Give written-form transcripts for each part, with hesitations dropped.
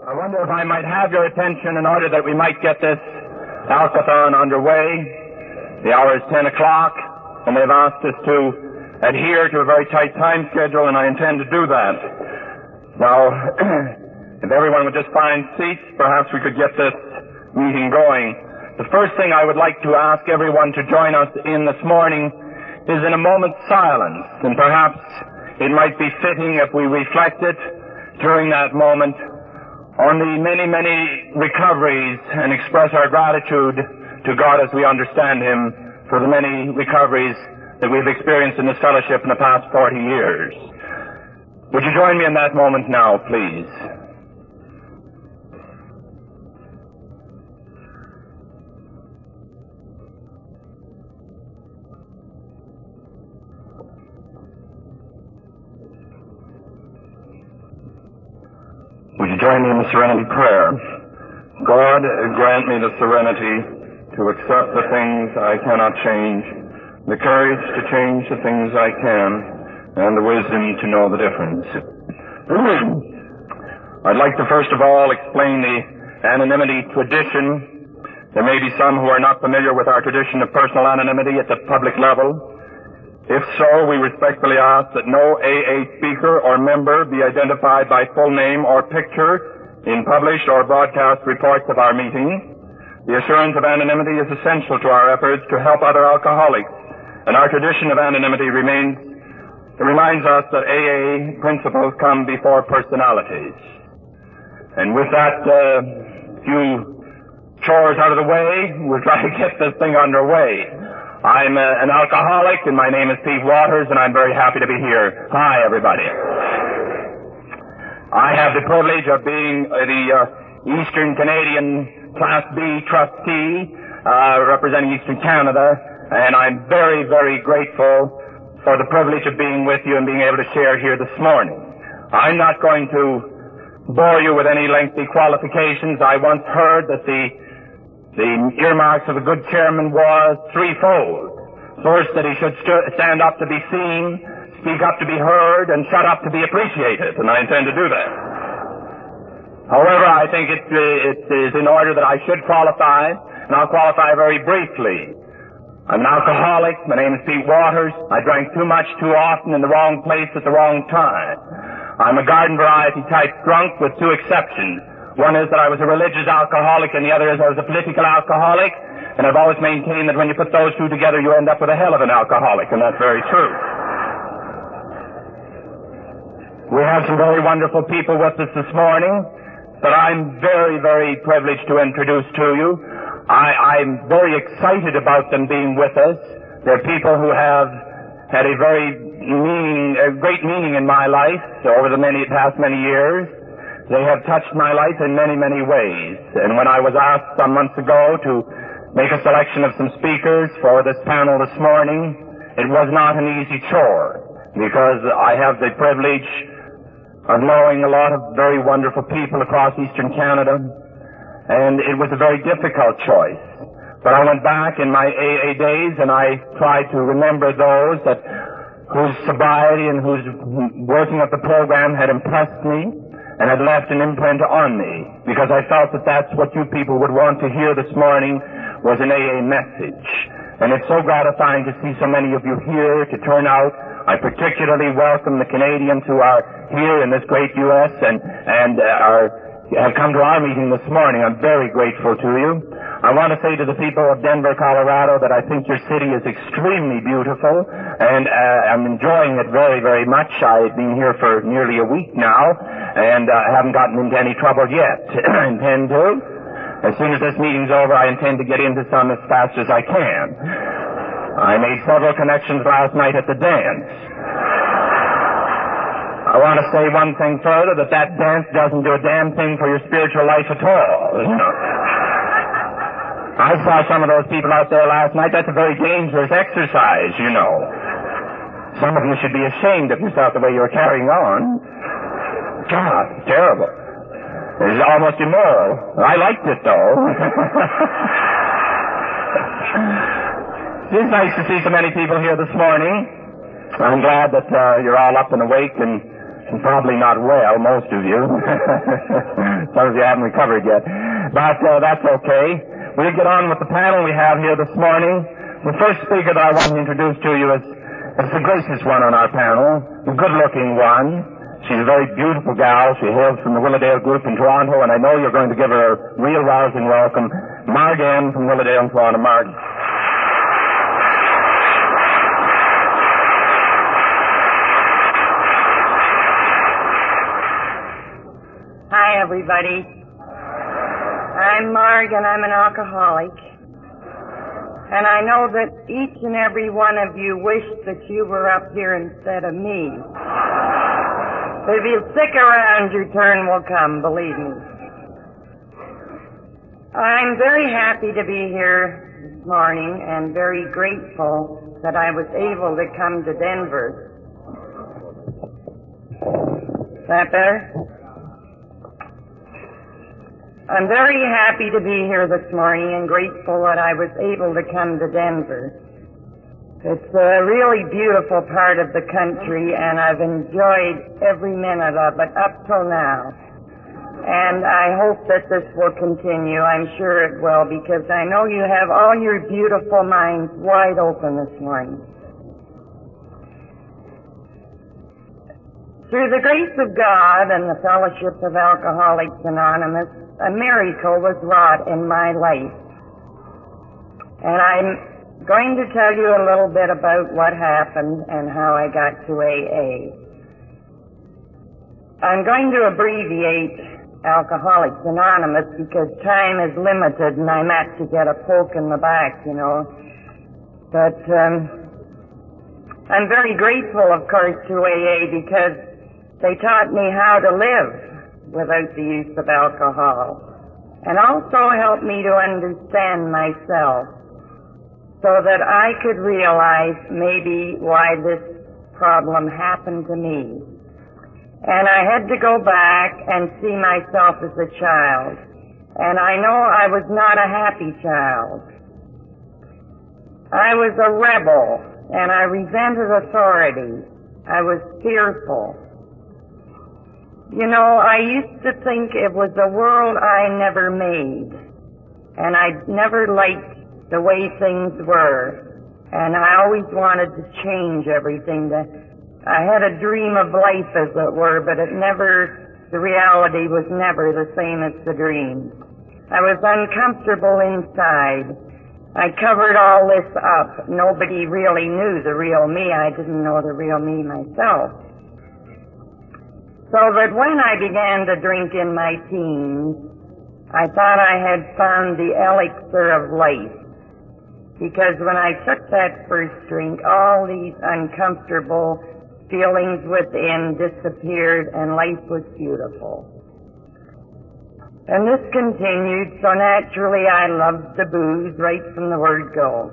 I wonder if I might have your attention in order that we might get this Alcathon underway. The hour is 10 o'clock, and they've asked us to adhere to a very tight time schedule, and I intend to do that. Now, if everyone would just find seats, perhaps we could get this meeting going. The first thing I would like to ask everyone to join us in this morning is in a moment's silence, and perhaps it might be fitting if we reflected during that moment on the many, many recoveries and express our gratitude to God as we understand Him for the many recoveries that we've experienced in this fellowship in the past 40 years. Would you join me in that moment now, please? Would you join me in the serenity prayer? God, grant me the serenity to accept the things I cannot change, the courage to change the things I can, and the wisdom to know the difference. I'd like to first of all explain the anonymity tradition. There may be some who are not familiar with our tradition of personal anonymity at the public level. If so, we respectfully ask that no AA speaker or member be identified by full name or picture in published or broadcast reports of our meeting. The assurance of anonymity is essential to our efforts to help other alcoholics, and our tradition of anonymity reminds us that AA principles come before personalities. And with that few chores out of the way, we'll try to get this thing underway. I'm an alcoholic, and my name is Pete Waters, and I'm very happy to be here. Hi, everybody. I have the privilege of being the Eastern Canadian Class B trustee, representing Eastern Canada, and I'm very, very grateful for the privilege of being with you and being able to share here this morning. I'm not going to bore you with any lengthy qualifications. I once heard that the earmarks of a good chairman was threefold. First, that he should stand up to be seen, speak up to be heard, and shut up to be appreciated, and I intend to do that. However, I think it is in order that I should qualify, and I'll qualify very briefly. I'm an alcoholic. My name is Pete Waters. I drank too much too often in the wrong place at the wrong time. I'm a garden variety type drunk with two exceptions. One is that I was a religious alcoholic, and the other is I was a political alcoholic, and I've always maintained that when you put those two together, you end up with a hell of an alcoholic, and that's very true. We have some very wonderful people with us this morning that I'm very, very privileged to introduce to you. I'm very excited about them being with us. They're people who have had a great meaning in my life over the past many years. They have touched my life in many, many ways. And when I was asked some months ago to make a selection of some speakers for this panel this morning, it was not an easy chore, because I have the privilege of knowing a lot of very wonderful people across Eastern Canada, and it was a very difficult choice. But I went back in my AA days and I tried to remember those whose sobriety and whose working of the program had impressed me and had left an imprint on me, because I felt that that's what you people would want to hear this morning, was an AA message. And it's so gratifying to see so many of you here to turn out. I particularly welcome the Canadians who are here in this great U.S. and have come to our meeting this morning. I'm very grateful to you. I want to say to the people of Denver, Colorado, that I think your city is extremely beautiful, and I'm enjoying it very, very much. I've been here for nearly a week now, and I haven't gotten into any trouble yet. I intend to. As soon as this meeting's over, I intend to get into some as fast as I can. I made several connections last night at the dance. I want to say one thing further, that dance doesn't do a damn thing for your spiritual life at all. I saw some of those people out there last night. That's a very dangerous exercise, you know. Some of you should be ashamed of yourself the way you're carrying on. God, terrible. It is almost immoral. I liked it, though. It is nice to see so many people here this morning. I'm glad that you're all up and awake and Probably not well, most of you. Some of you haven't recovered yet. But that's okay. We'll get on with the panel we have here this morning. The first speaker that I want to introduce to you is the gracious one on our panel, the good-looking one. She's a very beautiful gal. She hails from the Willowdale Group in Toronto, and I know you're going to give her a real rousing welcome. Marg N. from Willowdale in Toronto. Marg. Hi, everybody. I'm Marg, and I'm an alcoholic. And I know that each and every one of you wished that you were up here instead of me. But if you stick around, your turn will come, believe me. I'm very happy to be here this morning and very grateful that I was able to come to Denver. Is that better? I'm very happy to be here this morning and grateful that I was able to come to Denver. It's a really beautiful part of the country, and I've enjoyed every minute of it up till now. And I hope that this will continue. I'm sure it will, because I know you have all your beautiful minds wide open this morning. Through the grace of God and the fellowship of Alcoholics Anonymous, a miracle was wrought in my life. And I'm going to tell you a little bit about what happened and how I got to AA. I'm going to abbreviate Alcoholics Anonymous because time is limited and I'm apt to get a poke in the back, you know. But I'm very grateful, of course, to AA because they taught me how to live without the use of alcohol, and also helped me to understand myself so that I could realize maybe why this problem happened to me. And I had to go back and see myself as a child, and I know I was not a happy child. I was a rebel, and I resented authority. I was fearful. You know, I used to think it was a world I never made, and I never liked the way things were, and I always wanted to change everything. I had a dream of life, as it were, but the reality was never the same as the dream. I was uncomfortable inside. I covered all this up. Nobody really knew the real me. I didn't know the real me myself. So that when I began to drink in my teens, I thought I had found the elixir of life. Because when I took that first drink, all these uncomfortable feelings within disappeared and life was beautiful. And this continued, so naturally I loved the booze right from the word go.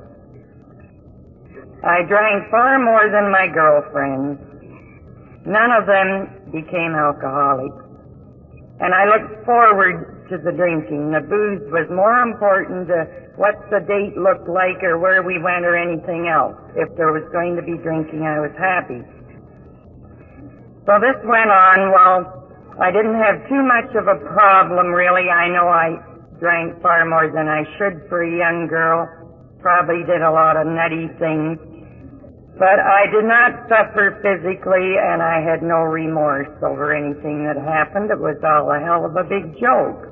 I drank far more than my girlfriends. None of them became alcoholics. And I looked forward to the drinking. The booze was more important to what the date looked like or where we went or anything else. If there was going to be drinking, I was happy. So this went on. Well, I didn't have too much of a problem, really. I know I drank far more than I should for a young girl. Probably did a lot of nutty things. But I did not suffer physically, and I had no remorse over anything that happened. It was all a hell of a big joke.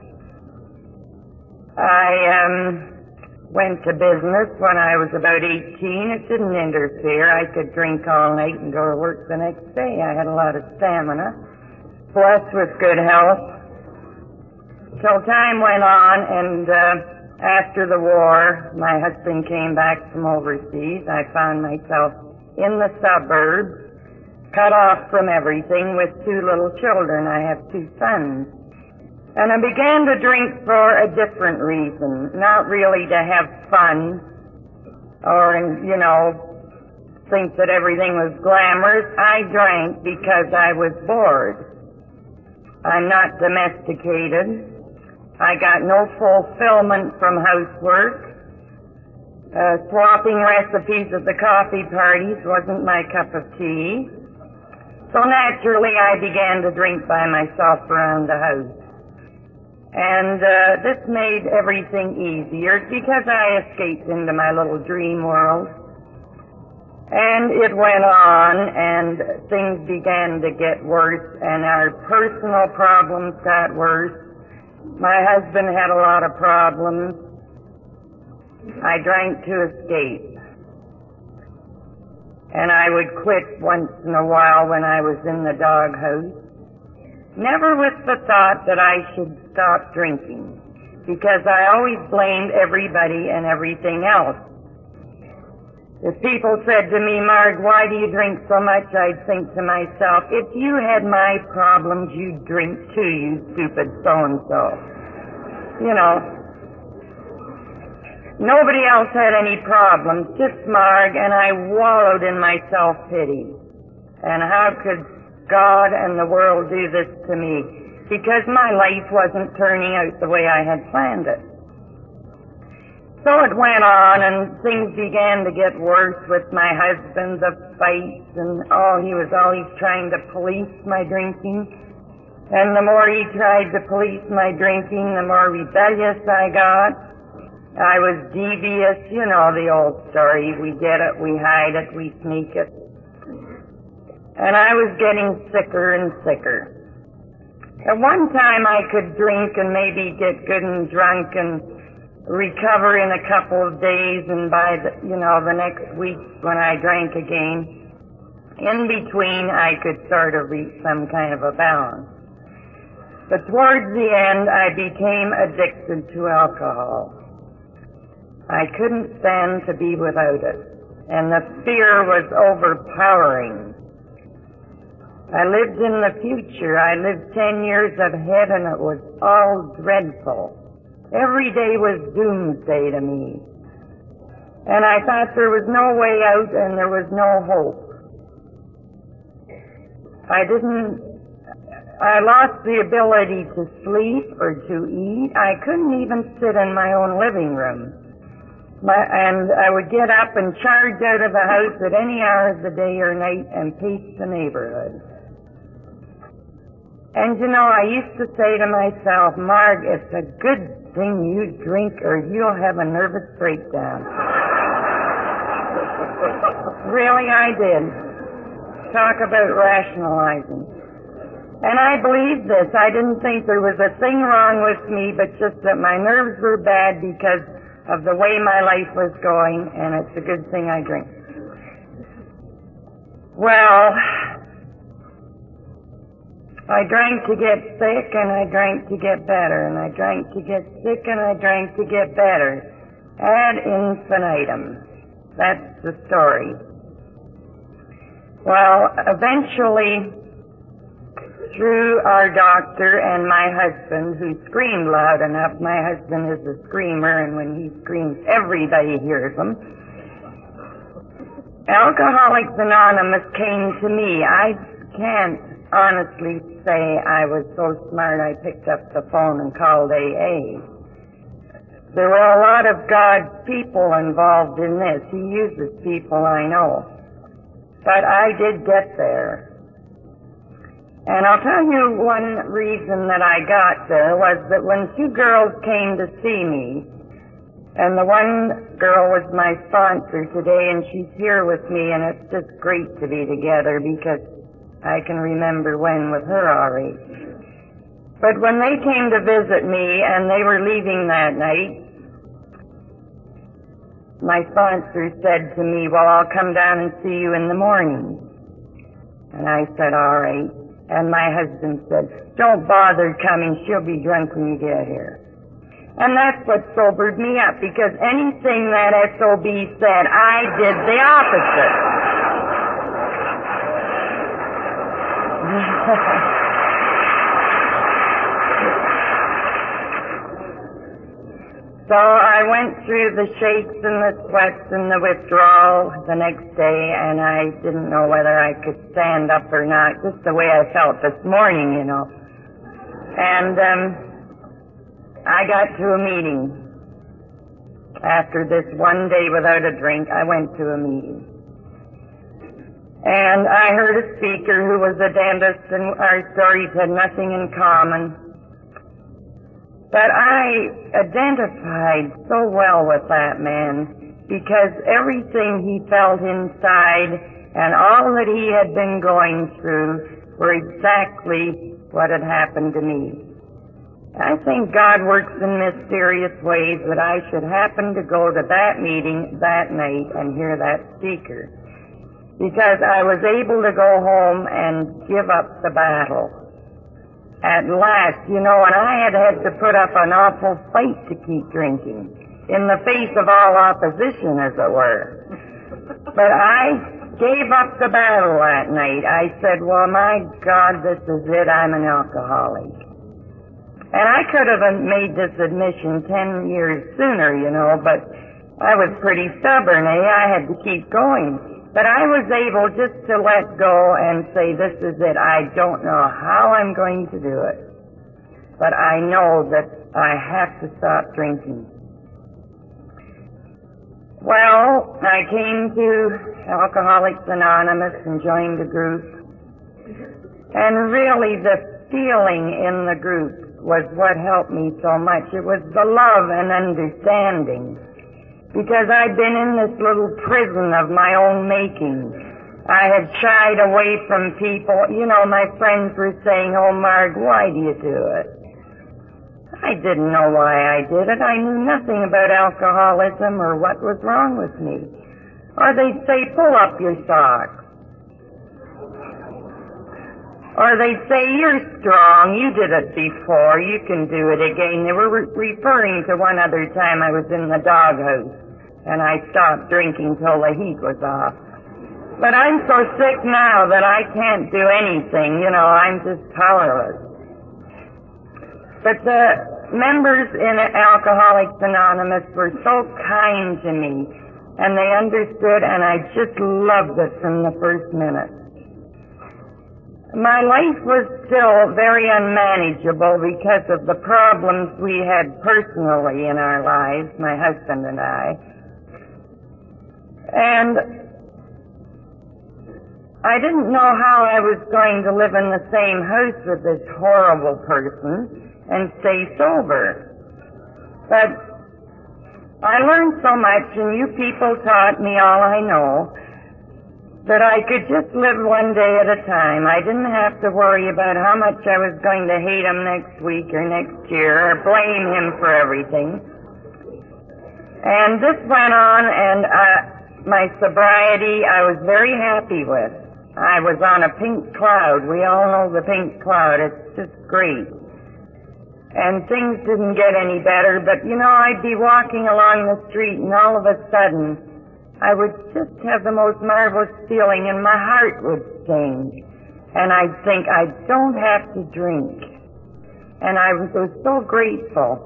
I went to business when I was about 18. It didn't interfere. I could drink all night and go to work the next day. I had a lot of stamina, blessed with good health. Till time went on, and after the war, my husband came back from overseas. I found myself in the suburbs, cut off from everything with 2 little children. I have 2 sons. And I began to drink for a different reason, not really to have fun or, you know, think that everything was glamorous. I drank because I was bored. I'm not domesticated. I got no fulfillment from housework. Swapping recipes at the coffee parties wasn't my cup of tea. So naturally, I began to drink by myself around the house. And this made everything easier because I escaped into my little dream world. And it went on, and things began to get worse, and our personal problems got worse. My husband had a lot of problems. I drank to escape. And I would quit once in a while when I was in the doghouse. Never with the thought that I should stop drinking, because I always blamed everybody and everything else. If people said to me, Marg, why do you drink so much? I'd think to myself, if you had my problems, you'd drink too, you stupid so-and-so. You know, nobody else had any problems, just Marg, and I wallowed in my self-pity. And how could God and the world do this to me? Because my life wasn't turning out the way I had planned it. So it went on, and things began to get worse with my husband, the fights, and he was always trying to police my drinking. And the more he tried to police my drinking, the more rebellious I got. I was devious, you know the old story. We get it, we hide it, we sneak it. And I was getting sicker and sicker. At one time I could drink and maybe get good and drunk and recover in a couple of days, and by the next week when I drank again, in between I could sort of reach some kind of a balance. But towards the end I became addicted to alcohol. I couldn't stand to be without it, and the fear was overpowering. I lived in the future. I lived 10 years ahead, and it was all dreadful. Every day was doomsday to me. And I thought there was no way out and there was no hope. I lost the ability to sleep or to eat. I couldn't even sit in my own living room. And I would get up and charge out of the house at any hour of the day or night and pace the neighborhood. And I used to say to myself, Marg, it's a good thing you drink or you'll have a nervous breakdown. Really, I did. Talk about rationalizing. And I believed this. I didn't think there was a thing wrong with me, but just that my nerves were bad because of the way my life was going, and it's a good thing I drink. Well, I drank to get sick, and I drank to get better, and I drank to get sick, and I drank to get better. Ad infinitum. That's the story. Well, eventually, through our doctor and my husband, who screamed loud enough — my husband is a screamer, and when he screams, everybody hears him — Alcoholics Anonymous came to me. I can't honestly say I was so smart I picked up the phone and called AA. There were a lot of God's people involved in this. He uses people, I know. But I did get there. And I'll tell you one reason that I got there was that when two girls came to see me, and the one girl was my sponsor today, and she's here with me, and it's just great to be together because I can remember when with her already. But when they came to visit me and they were leaving that night, my sponsor said to me, well, I'll come down and see you in the morning. And I said, all right. And my husband said, don't bother coming, she'll be drunk when you get here. And that's what sobered me up, because anything that SOB said, I did the opposite. So I went through the shakes and the sweats and the withdrawal the next day, and I didn't know whether I could stand up or not, just the way I felt this morning, And I got to a meeting. After this one day without a drink, I went to a meeting. And I heard a speaker who was a dentist, and our stories had nothing in common. But I identified so well with that man because everything he felt inside and all that he had been going through were exactly what had happened to me. I think God works in mysterious ways that I should happen to go to that meeting that night and hear that speaker, because I was able to go home and give up the battle. At last, and I had to put up an awful fight to keep drinking, in the face of all opposition, as it were. But I gave up the battle that night. I said, well, my God, this is it. I'm an alcoholic. And I could have made this admission 10 years sooner, but I was pretty stubborn, I had to keep going. But I was able just to let go and say, this is it. I don't know how I'm going to do it, but I know that I have to stop drinking. Well, I came to Alcoholics Anonymous and joined the group. And really the feeling in the group was what helped me so much. It was the love and understanding. Because I'd been in this little prison of my own making. I had shied away from people. My friends were saying, oh, Marg, why do you do it? I didn't know why I did it. I knew nothing about alcoholism or what was wrong with me. Or they'd say, pull up your socks. Or they'd say, you're strong, you did it before, you can do it again. They were referring to one other time I was in the doghouse, and I stopped drinking till the heat was off. But I'm so sick now that I can't do anything, I'm just powerless. But the members in Alcoholics Anonymous were so kind to me, and they understood, and I just loved it from the first minute. My life was still very unmanageable because of the problems we had personally in our lives, my husband and I. And I didn't know how I was going to live in the same house with this horrible person and stay sober. But I learned so much, and you people taught me all I know, that I could just live one day at a time. I didn't have to worry about how much I was going to hate him next week or next year or blame him for everything. And this went on, and my sobriety I was very happy with. I was on a pink cloud. We all know the pink cloud. It's just great. And things didn't get any better, but I'd be walking along the street, and all of a sudden I would just have the most marvelous feeling, and my heart would change. And I'd think, I don't have to drink. And I was so grateful.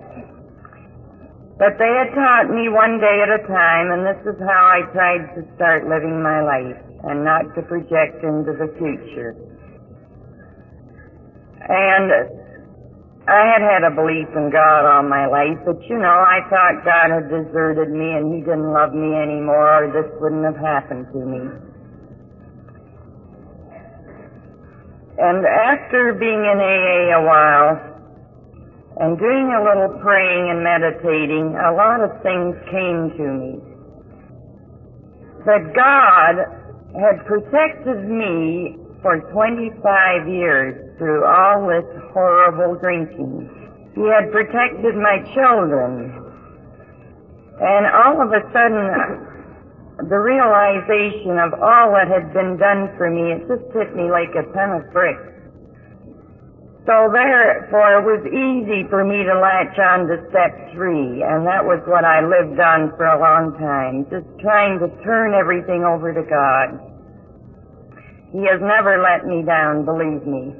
But they had taught me one day at a time, and this is how I tried to start living my life, and not to project into the future. And I had a belief in God all my life, but I thought God had deserted me and He didn't love me anymore, or this wouldn't have happened to me. And after being in AA a while, and doing a little praying and meditating, a lot of things came to me. That God had protected me for 25 years through all this horrible drinking. He had protected my children. And all of a sudden, the realization of all that had been done for me, it just hit me like a ton of bricks. So therefore, it was easy for me to latch on to step 3, and that was what I lived on for a long time, just trying to turn everything over to God. He has never let me down, believe me.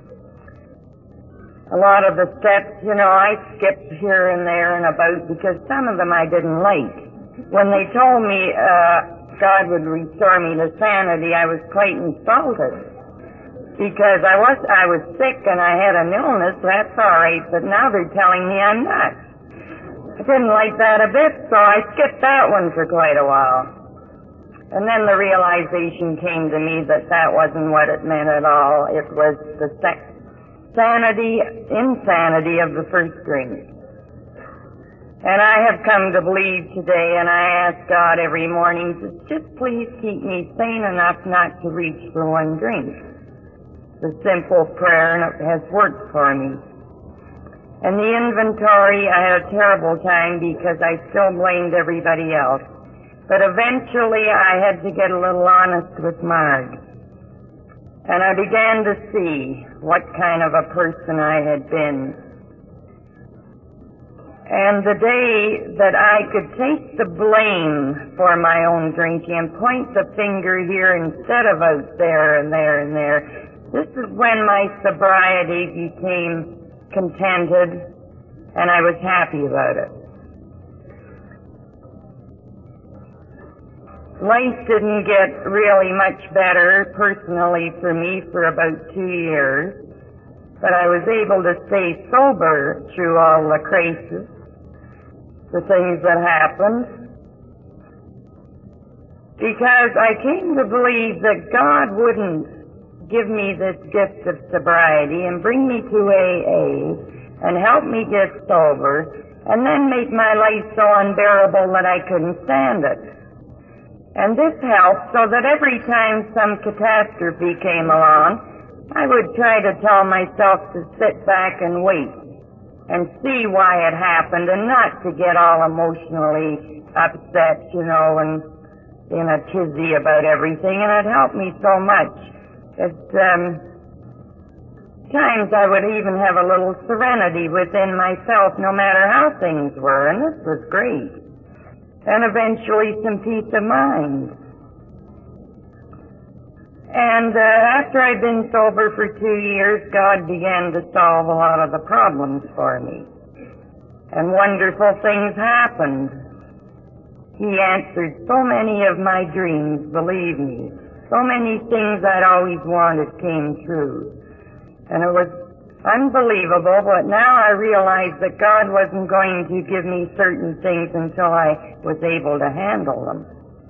A lot of the steps, I skipped here and there and about because some of them I didn't like. When they told me God would restore me to sanity, I was quite insulted. Because I was sick and I had an illness, that's all right, but now they're telling me I'm not. I didn't like that a bit, so I skipped that one for quite a while. And then the realization came to me that that wasn't what it meant at all. It was the insanity of the first drink. And I have come to believe today, and I ask God every morning to just please keep me sane enough not to reach for one drink. The simple prayer, and it has worked for me. And the inventory, I had a terrible time because I still blamed everybody else. But eventually I had to get a little honest with Marg. And I began to see what kind of a person I had been. And the day that I could take the blame for my own drinking and point the finger here instead of out there and there and there, this is when my sobriety became contented and I was happy about it. Life didn't get really much better personally for me for about 2 years, but I was able to stay sober through all the crises, the things that happened, because I came to believe that God wouldn't give me this gift of sobriety and bring me to AA and help me get sober and then make my life so unbearable that I couldn't stand it. And this helped so that every time some catastrophe came along, I would try to tell myself to sit back and wait and see why it happened and not to get all emotionally upset, and in a tizzy about everything. And it helped me so much. Times I would even have a little serenity within myself no matter how things were, and this was great. And eventually some peace of mind. And after I'd been sober for 2 years, God began to solve a lot of the problems for me. And wonderful things happened. He answered so many of my dreams, believe me. So many things I'd always wanted came true. And it was unbelievable, but now I realize that God wasn't going to give me certain things until I was able to handle them.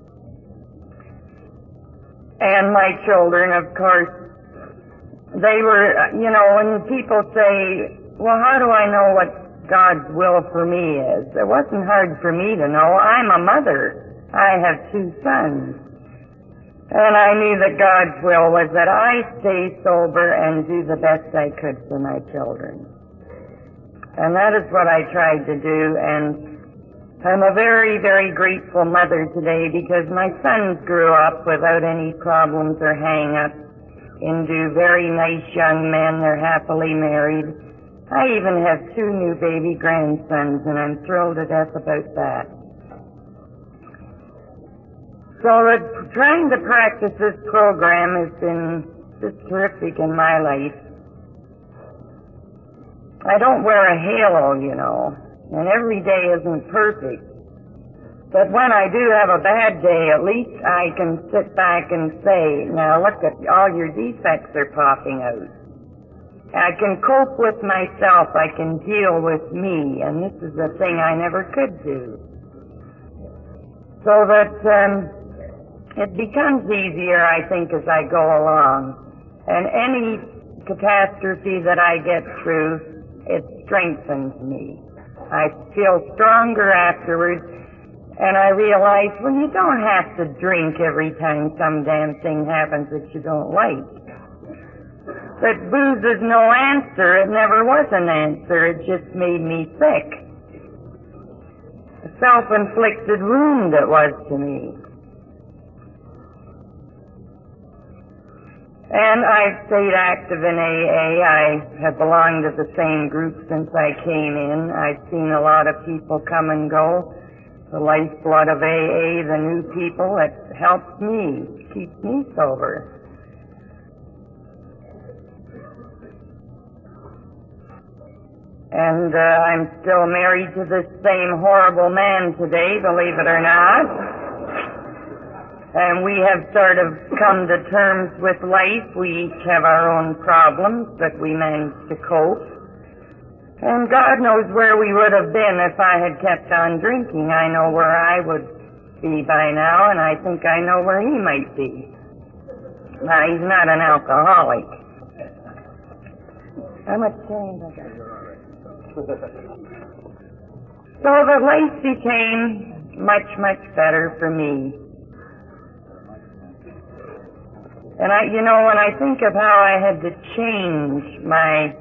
And my children, of course, they were, when people say, well, how do I know what God's will for me is? It wasn't hard for me to know. I'm a mother. I have 2 sons. And I knew that God's will was that I stay sober and do the best I could for my children. And that is what I tried to do, and I'm a very, very grateful mother today because my sons grew up without any problems or hang-ups into very nice young men. They're happily married. I even have 2 new baby grandsons, and I'm thrilled to death about that. So trying to practice this program has been just terrific in my life. I don't wear a halo, and every day isn't perfect. But when I do have a bad day, at least I can sit back and say, now look at all your defects are popping out. I can cope with myself. I can deal with me, and this is a thing I never could do. So that it becomes easier, I think, as I go along. And any catastrophe that I get through, it strengthens me. I feel stronger afterwards, and I realize, well, you don't have to drink every time some damn thing happens that you don't like. That booze is no answer. It never was an answer. It just made me sick. A self-inflicted wound it was to me. And I've stayed active in AA. I have belonged to the same group since I came in. I've seen a lot of people come and go. The lifeblood of AA, the new people, it helps me, keeps me sober. And I'm still married to this same horrible man today, believe it or not. And we have sort of come to terms with life. We each have our own problems, but we manage to cope. And God knows where we would have been if I had kept on drinking. I know where I would be by now, and I think I know where he might be. Now, he's not an alcoholic. How much change I got? So the life became much, much better for me. And when I think of how I had to change my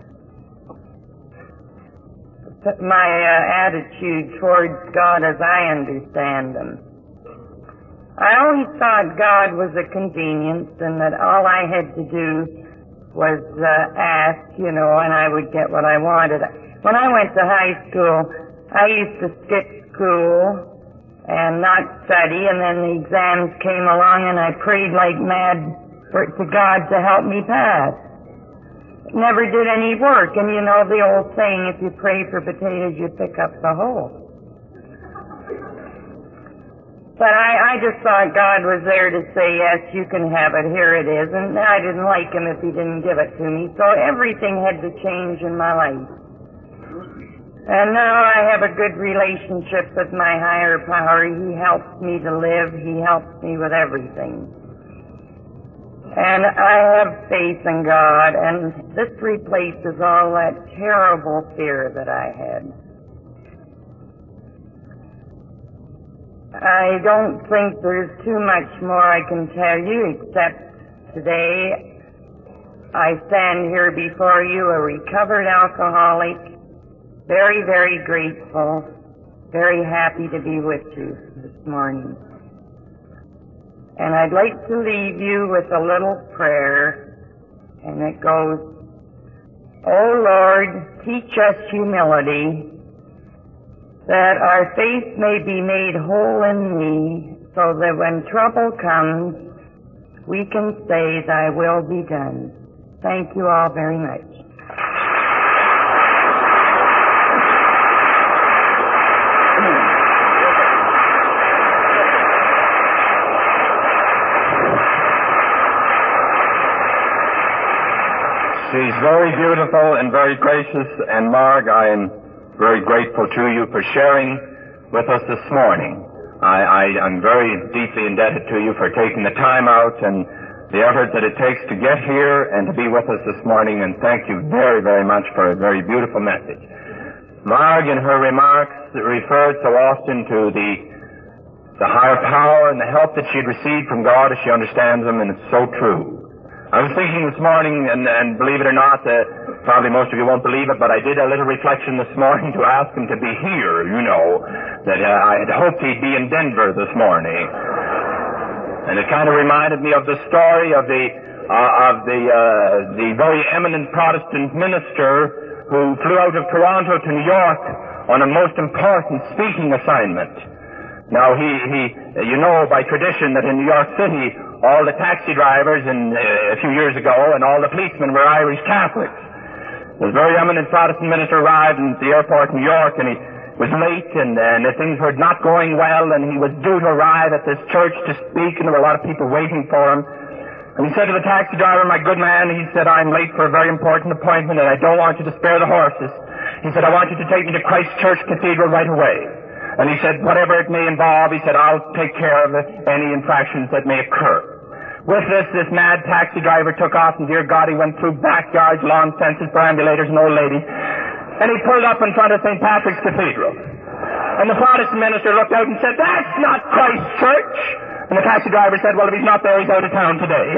attitude towards God as I understand Him, I always thought God was a convenience and that all I had to do was ask, and I would get what I wanted. When I went to high school, I used to skip school and not study, and then the exams came along and I prayed like mad to God to help me pass. Never did any work, and the old saying, if you pray for potatoes, you pick up the whole. But I just thought God was there to say, yes, you can have it, here it is, and I didn't like Him if He didn't give it to me, so everything had to change in my life. And now I have a good relationship with my higher power. He helps me to live, He helps me with everything. And I have faith in God, and this replaces all that terrible fear that I had. I don't think there's too much more I can tell you, except today I stand here before you a recovered alcoholic, very, very grateful, very happy to be with you this morning. And I'd like to leave you with a little prayer, and it goes, "O Lord, teach us humility, that our faith may be made whole in Thee, so that when trouble comes, we can say, Thy will be done." Thank you all very much. She's very beautiful and very gracious, and Marg, I am very grateful to you for sharing with us this morning. I'm very deeply indebted to you for taking the time out and the effort that it takes to get here and to be with us this morning, and thank you very, very much for a very beautiful message. Marg, in her remarks, referred so often to the higher power and the help that she had received from God as she understands Him, and it's so true. I was thinking this morning, and believe it or not, probably most of you won't believe it, but I did a little reflection this morning to ask him to be here, that I had hoped he'd be in Denver this morning. And it kind of reminded me of the story of the very eminent Protestant minister who flew out of Toronto to New York on a most important speaking assignment. Now, by tradition that in New York City, all the taxi drivers a few years ago and all the policemen were Irish Catholics. This very eminent Protestant minister arrived at the airport in New York, and he was late, and things were not going well, and he was due to arrive at this church to speak, and there were a lot of people waiting for him. And he said to the taxi driver, "My good man," he said, "I'm late for a very important appointment, and I don't want you to spare the horses." He said, "I want you to take me to Christ Church Cathedral right away." And he said, "Whatever it may involve," he said, "I'll take care of any infractions that may occur." With this mad taxi driver took off, and dear God, he went through backyards, lawn fences, perambulators, and old ladies. And he pulled up in front of St. Patrick's Cathedral. And the Protestant minister looked out and said, "That's not Christ Church." And the taxi driver said, "Well, if he's not there, he's out of town today."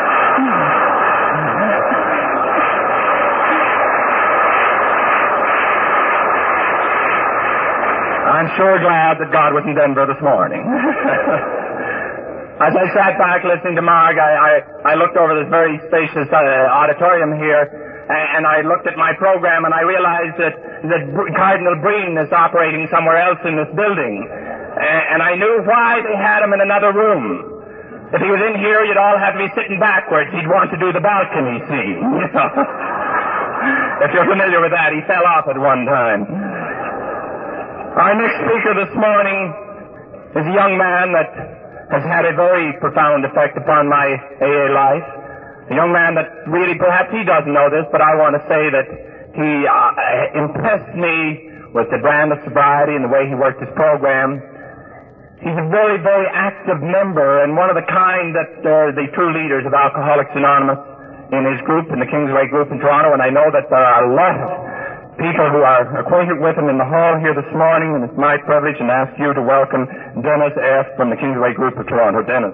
I'm sure glad that God was in Denver this morning. As I sat back listening to Marg, I looked over this very spacious auditorium here, and I looked at my program, and I realized that Cardinal Breen is operating somewhere else in this building. And I knew why they had him in another room. If he was in here, you'd all have to be sitting backwards. He'd want to do the balcony scene. If you're familiar with that, he fell off at one time. Our next speaker this morning is a young man that has had a very profound effect upon my AA life. A young man that really, perhaps he doesn't know this, but I want to say that he impressed me with the brand of sobriety and the way he worked his program. He's a very, very active member and one of the kind that are the true leaders of Alcoholics Anonymous in his group, in the Kingsway group in Toronto, and I know that there are a lot of people who are acquainted with him in the hall here this morning, and it's my privilege and ask you to welcome Dennis F. from the Kingsway group of Toronto. Dennis.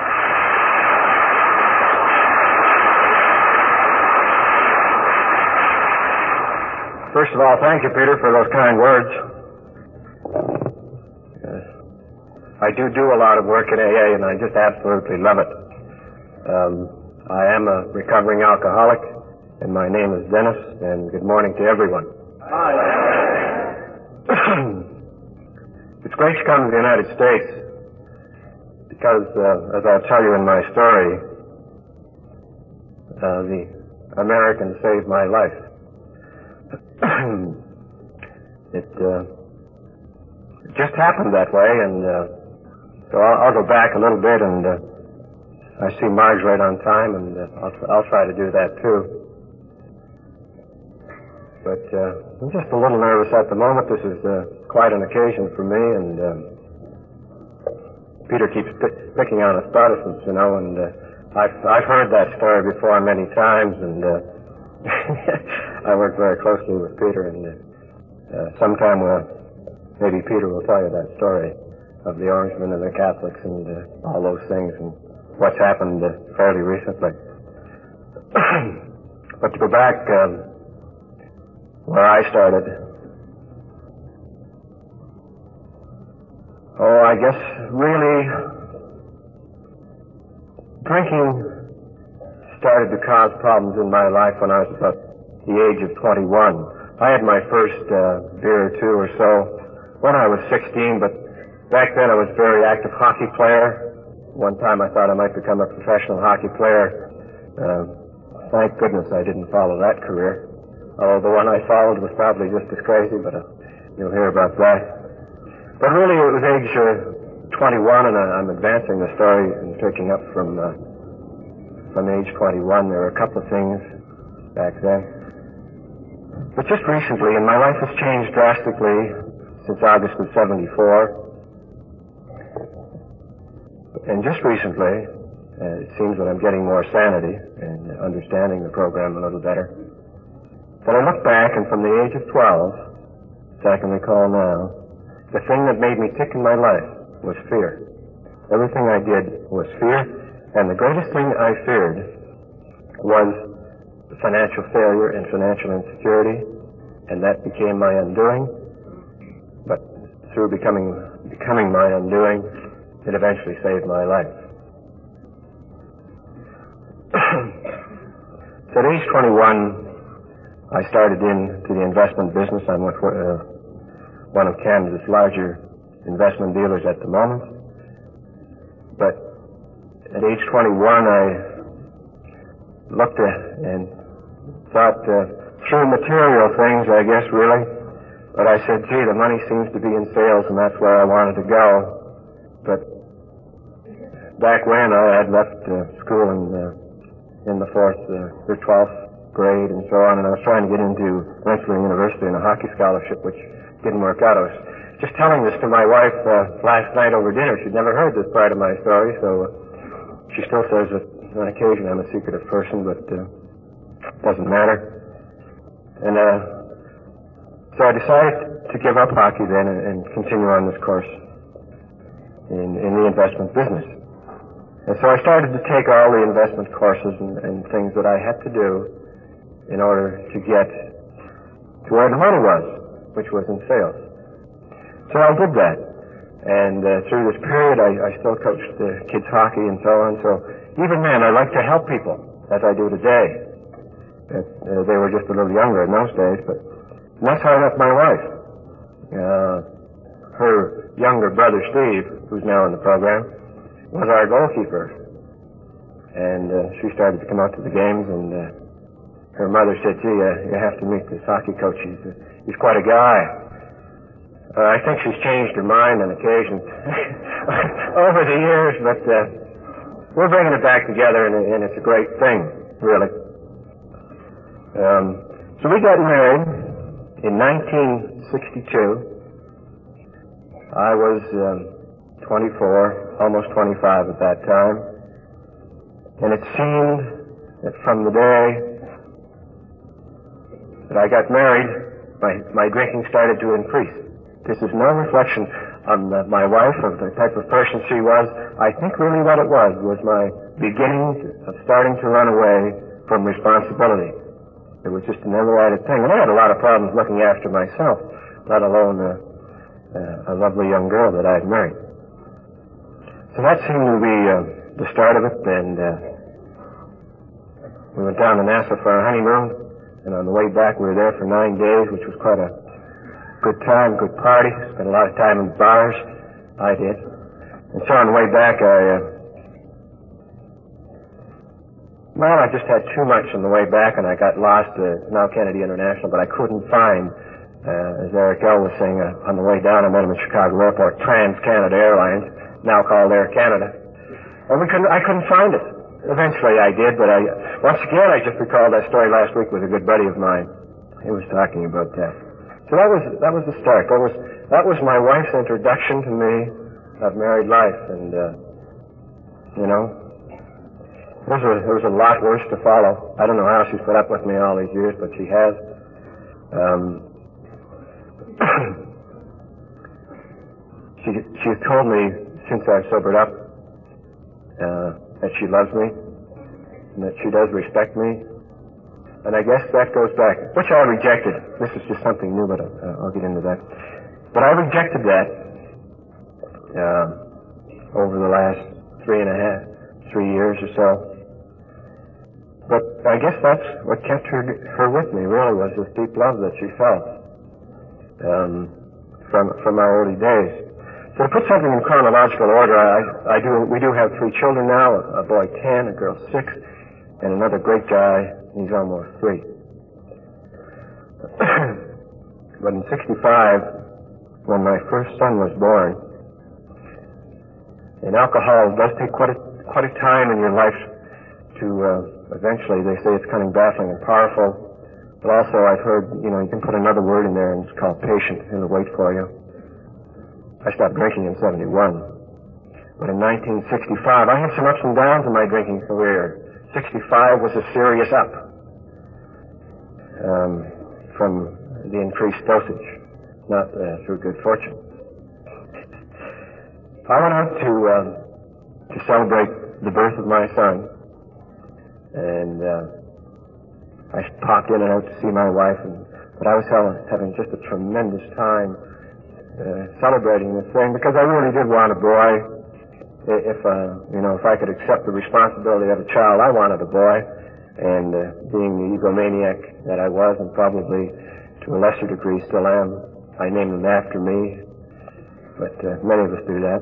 First of all, thank you, Peter, for those kind words. I do a lot of work at AA, and I just absolutely love it. I am a recovering alcoholic, and my name is Dennis, and good morning to everyone. Hi. It's great to come to the United States, because, as I'll tell you in my story, the Americans saved my life. It just happened that way, and so I'll go back a little bit, and I see Marge right on time, and I'll try to do that too. But I'm just a little nervous at the moment. This is quite an occasion for me, and Peter keeps picking on us Protestants, you know, and I've heard that story before many times, and I work very closely with Peter, and sometime maybe Peter will tell you that story of the Orangemen and the Catholics and all those things and what's happened fairly recently. But to go back where I started, I guess really drinking started to cause problems in my life when I was about the age of 21. I had my first beer or two or so when I was 16, but back then I was a very active hockey player. One time I thought I might become a professional hockey player. Thank goodness I didn't follow that career. Although the one I followed was probably just as crazy, but you'll hear about that. But really it was age 21, and I'm advancing the story and picking up from age 21. There were a couple of things back then. But just recently, and my life has changed drastically since August of 74. And just recently, it seems that I'm getting more sanity and understanding the program a little better. But I look back, and from the age of 12, as I can recall now, the thing that made me tick in my life was fear. Everything I did was fear, and the greatest thing I feared was financial failure and financial insecurity, and that became my undoing. But through becoming my undoing, it eventually saved my life. So at age 21, I started into the investment business. I'm with one of Canada's larger investment dealers at the moment. But at age 21, I looked at and thought through material things, I guess, really. But I said, gee, the money seems to be in sales, and that's where I wanted to go. But back when I had left school in the 4th or 12th grade and so on, and I was trying to get into Rensselaer University in a hockey scholarship, which didn't work out. I was just telling this to my wife last night over dinner. She'd never heard this part of my story, so she still says that on occasion I'm a secretive person, but it doesn't matter. And so I decided to give up hockey then and continue on this course in the investment business. And so I started to take all the investment courses and things that I had to do in order to get to where the money was, which was in sales. So I did that. And through this period, I still coached kids hockey and so on. So even then, I like to help people, as I do today. They were just a little younger in those days, but that's how I met my wife. Her younger brother, Steve, who's now in the program, was our goalkeeper. And she started to come out to the games, and her mother said, gee, you have to meet this hockey coach. He's quite a guy. I think she's changed her mind on occasion over the years, but we're bringing it back together, and it's a great thing, really. So we got married in 1962. I was 24, almost 25 at that time. And it seemed that from the day that I got married, my drinking started to increase. This is no reflection on my wife, of the type of person she was. I think really what it was my beginning of starting to run away from responsibility. It was just a never-ending thing. And I had a lot of problems looking after myself, let alone a lovely young girl that I had married. So that seemed to be the start of it, and we went down to Nassau for our honeymoon, and on the way back we were there for 9 days, which was quite a good time, good party. Spent a lot of time in bars. I did. And so on the way back I just had too much on the way back, and I got lost at now Kennedy International, but I couldn't find, as Eric L. was saying, on the way down I met him at Chicago Airport, Trans-Canada Airlines, now called Air Canada. And I couldn't find it. Eventually I did, but once again, I just recalled that story last week with a good buddy of mine. He was talking about that. So that was the start. That was my wife's introduction to me of married life, and there was a lot worse to follow. I don't know how she's put up with me all these years, but she has. She has told me since I've sobered up that she loves me and that she does respect me. And I guess that goes back, which I rejected. This is just something new, but I'll get into that. But I rejected that over the last 3 years or so. But I guess that's what kept her with me, really, was this deep love that she felt from our early days. So to put something in chronological order, we do have 3 children now, a boy 10, a girl 6, and another great guy. He's almost 3. But in 65, when my first son was born, and alcohol does take quite a time in your life to eventually, they say it's cunning, baffling, and powerful. But also I've heard, you can put another word in there, and it's called patient. It'll wait for you. I stopped drinking in 71. But in 1965, I had some ups and downs in my drinking career. 65 was a serious up from the increased dosage, not through good fortune. I went out to celebrate the birth of my son, and I popped in and out to see my wife, but I was having just a tremendous time celebrating this thing, because I really did want a boy. If I could accept the responsibility of a child, I wanted a boy. And being the egomaniac that I was, and probably to a lesser degree still am, I named him after me. But many of us do that.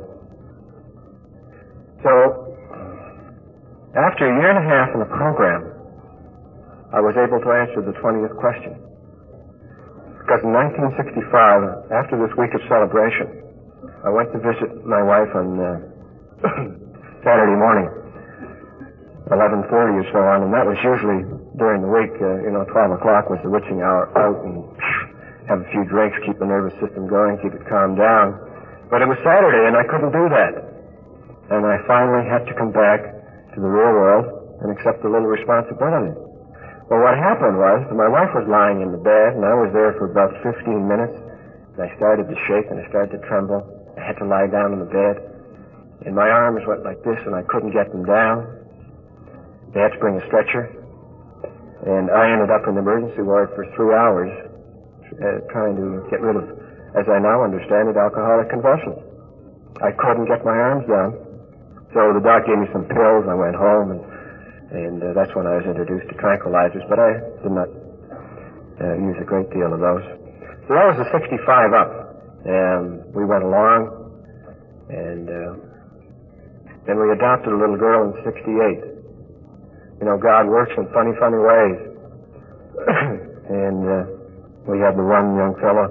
So, after a year and a half in the program, I was able to answer the 20th question. Because in 1965, after this week of celebration, I went to visit my wife on Saturday morning, 11:30 or so on, and that was usually during the week. 12 o'clock was the witching hour out, and have a few drinks, keep the nervous system going, keep it calmed down. But it was Saturday, and I couldn't do that. And I finally had to come back to the real world and accept a little responsibility. Well, what happened was, my wife was lying in the bed, and I was there for about 15 minutes, and I started to shake, and I started to tremble. I had to lie down in the bed, and my arms went like this, and I couldn't get them down. They had to bring a stretcher, and I ended up in the emergency ward for 3 hours, trying to get rid of, as I now understand it, alcoholic convulsions. I couldn't get my arms down, so the doc gave me some pills. I went home, and that's when I was introduced to tranquilizers, but I did not use a great deal of those. So that was a 65 up, and we went along, and then we adopted a little girl in 68. God works in funny, funny ways. And we had the one young fellow.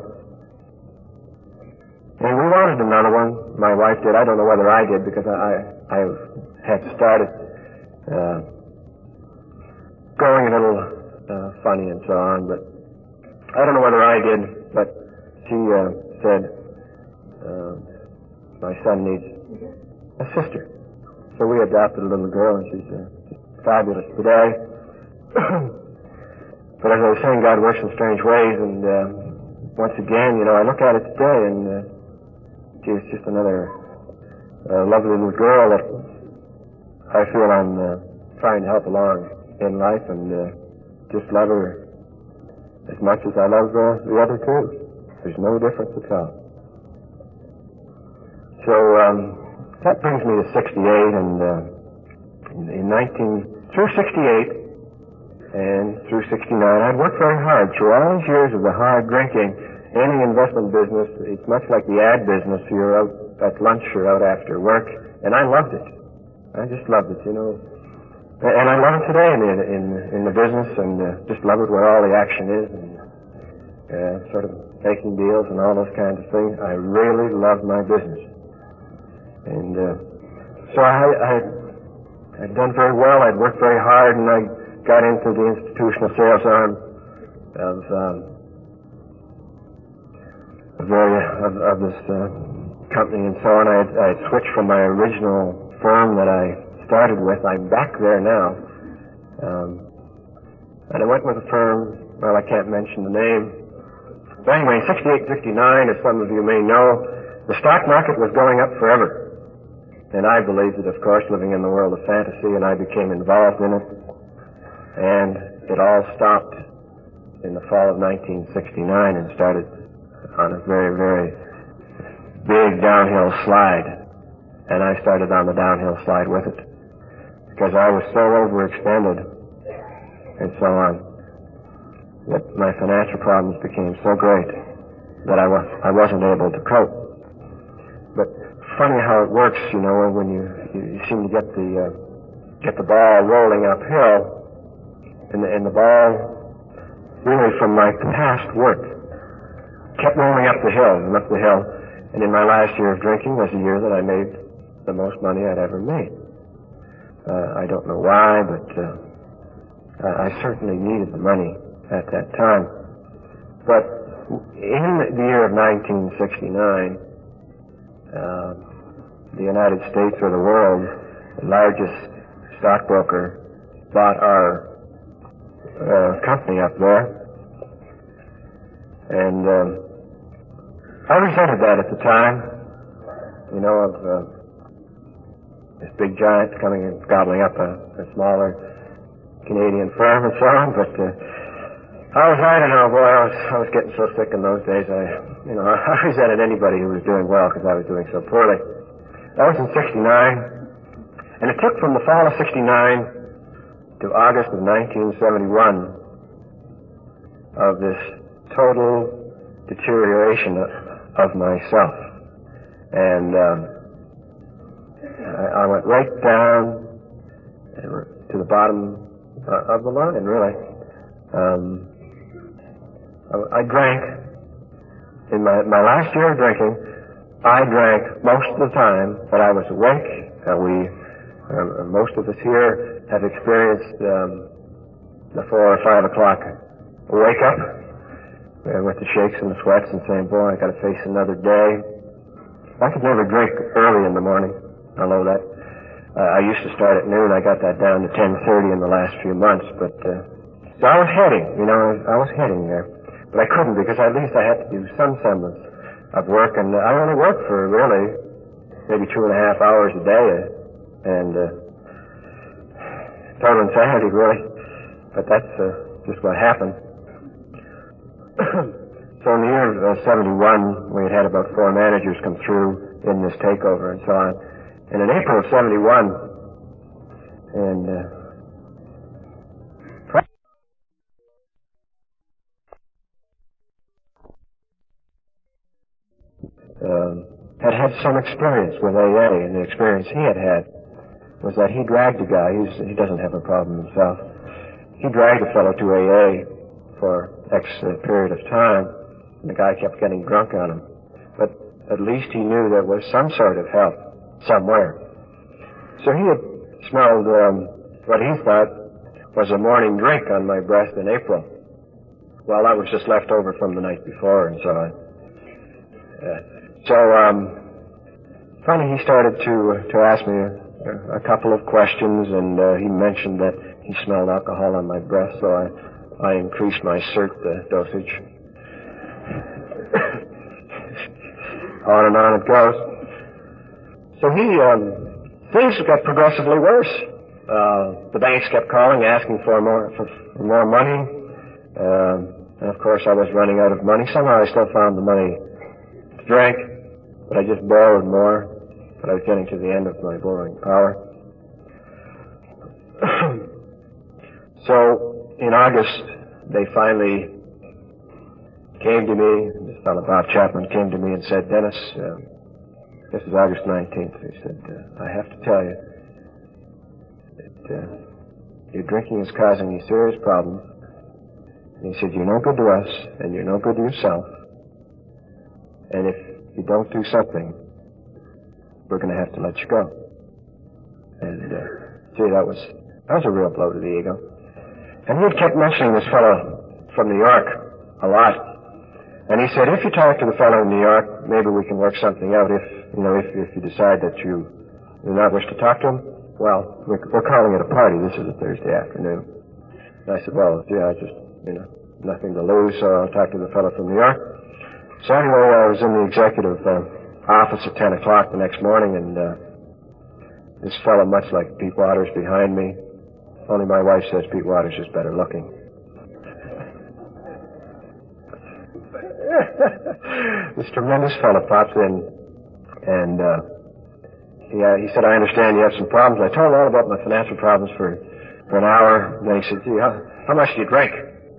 And we wanted another one. My wife did. I don't know whether I did, because I had started going a little funny and so on, but I don't know whether I did, but she said, my son needs a sister. So we adopted a little girl, and she's fabulous today. But as I was saying, God works in strange ways, and once again, I look at it today, and gee, it's just another lovely little girl that I feel I'm trying to help along in life, and just love her as much as I love the other two. There's no difference at all. So that brings me to 68, and through 68 and through 69, I'd worked very hard through all these years of the hard drinking. Any investment business, it's much like the ad business. You're out at lunch or out after work, and I loved it. I just loved it, And I love it today in the business, and just love it where all the action is, and sort of making deals and all those kinds of things. I really love my business. And so I'd done very well. I'd worked very hard, and I got into the institutional sales arm of this company and so on. I had switched from my original firm that I started with. I'm back there now. And I went with a firm, well, I can't mention the name. But anyway, 68, 69, as some of you may know, the stock market was going up forever. And I believed it, of course, living in the world of fantasy, and I became involved in it. And it all stopped in the fall of 1969 and started on a very, very big downhill slide. And I started on the downhill slide with it, because I was so overextended and so on that my financial problems became so great that I wasn't able to cope. But funny how it works, when you seem to get the ball rolling uphill, and the ball really from my past work kept rolling up the hill and up the hill. And in my last year of drinking was the year that I made the most money I'd ever made. I don't know why, but I certainly needed the money at that time. But in the year of 1969, the United States or the world, the largest stockbroker, bought our company up there. And I resented that at the time, of this big giant coming and gobbling up a smaller Canadian firm and so on. But I don't know, boy, I was getting so sick in those days. I resented anybody who was doing well because I was doing so poorly. That was in 69, and it took from the fall of 69 to August of 1971 of this total deterioration of myself. And I went right down to the bottom of the line, really. I drank, in my last year of drinking, I drank most of the time that I was awake. Most of us here have experienced the 4 or 5 o'clock wake up with the shakes and the sweats and saying, boy, I got to face another day. I could never drink early in the morning. I know that. I used to start at noon. I got that down to 10:30 in the last few months. But so I was heading, I was heading there. But I couldn't, because at least I had to do some semblance of work. And I only worked for really maybe 2.5 hours a day. And total insanity, really. But that's just what happened. So in the year of 71, we had about 4 managers come through in this takeover and so on. And in April of 71, had some experience with AA, and the experience he had was that he dragged a guy. He doesn't have a problem himself. He dragged a fellow to AA for X period of time, and the guy kept getting drunk on him. But at least he knew there was some sort of help somewhere. So he had smelled what he thought was a morning drink on my breast in April. Well, that was just left over from the night before and so on. So Finally, he started to ask me a couple of questions, and he mentioned that he smelled alcohol on my breath, so I increased my cert dosage. On and on it goes. So things got progressively worse. The banks kept calling, asking for more money. And of course, I was running out of money. Somehow I still found the money to drink, but I just borrowed more. But I was getting to the end of my borrowing power. So, in August, they finally came to me. This fellow, Bob Chapman, came to me and said, "Dennis, this is August 19th. He said, I have to tell you that your drinking is causing you serious problems. And he said, you're no good to us, and you're no good to yourself. And if you don't do something, we're going to have to let you go." And, gee, that was a real blow to the ego. And he had kept mentioning this fellow from New York a lot. And he said, if you talk to the fellow in New York, maybe we can work something out. If you decide that you do not wish to talk to him, well, we're calling it a party. This is a Thursday afternoon. And I said, well, yeah, I just, nothing to lose, so I'll talk to the fellow from New York. So anyway, I was in the executive office at 10 o'clock the next morning, and this fellow, much like Pete Waters behind me, only my wife says Pete Waters is better looking. This tremendous fellow pops in, and he said, I understand you have some problems. I told him all about my financial problems for an hour, and then he said, gee, how much do you drink?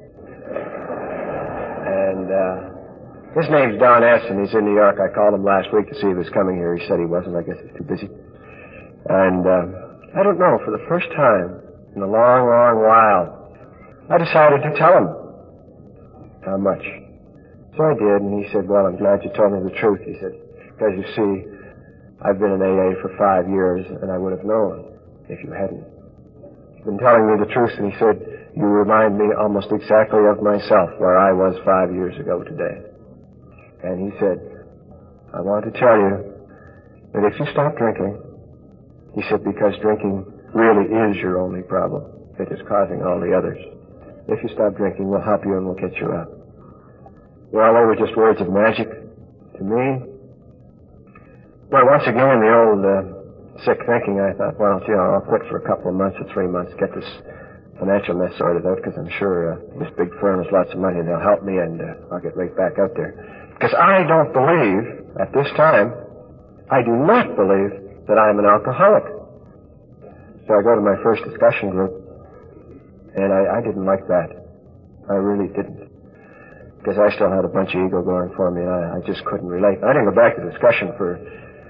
And his name's Don S., and he's in New York. I called him last week to see if he was coming here. He said he wasn't. I guess he's too busy. And I don't know, for the first time in a long, long while, I decided to tell him how much. So I did, and he said, well, I'm glad you told me the truth. He said, because you see, I've been in AA for 5 years, and I would have known if you hadn't. You've been telling me the truth, and he said, you remind me almost exactly of myself, where I was 5 years ago today. And he said, I want to tell you that if you stop drinking, he said, because drinking really is your only problem. It is causing all the others. If you stop drinking, we'll help you and we'll get you out. Well, they were just words of magic to me. Well, once again, the old sick thinking, I thought, well, I'll quit for a couple of months or 3 months, get this financial mess sorted out, because I'm sure this big firm has lots of money and they'll help me, and I'll get right back out there. Because I don't believe, at this time, I do not believe that I'm an alcoholic. So I go to my first discussion group, and I didn't like that. I really didn't. Because I still had a bunch of ego going for me, and I just couldn't relate. I didn't go back to discussion for,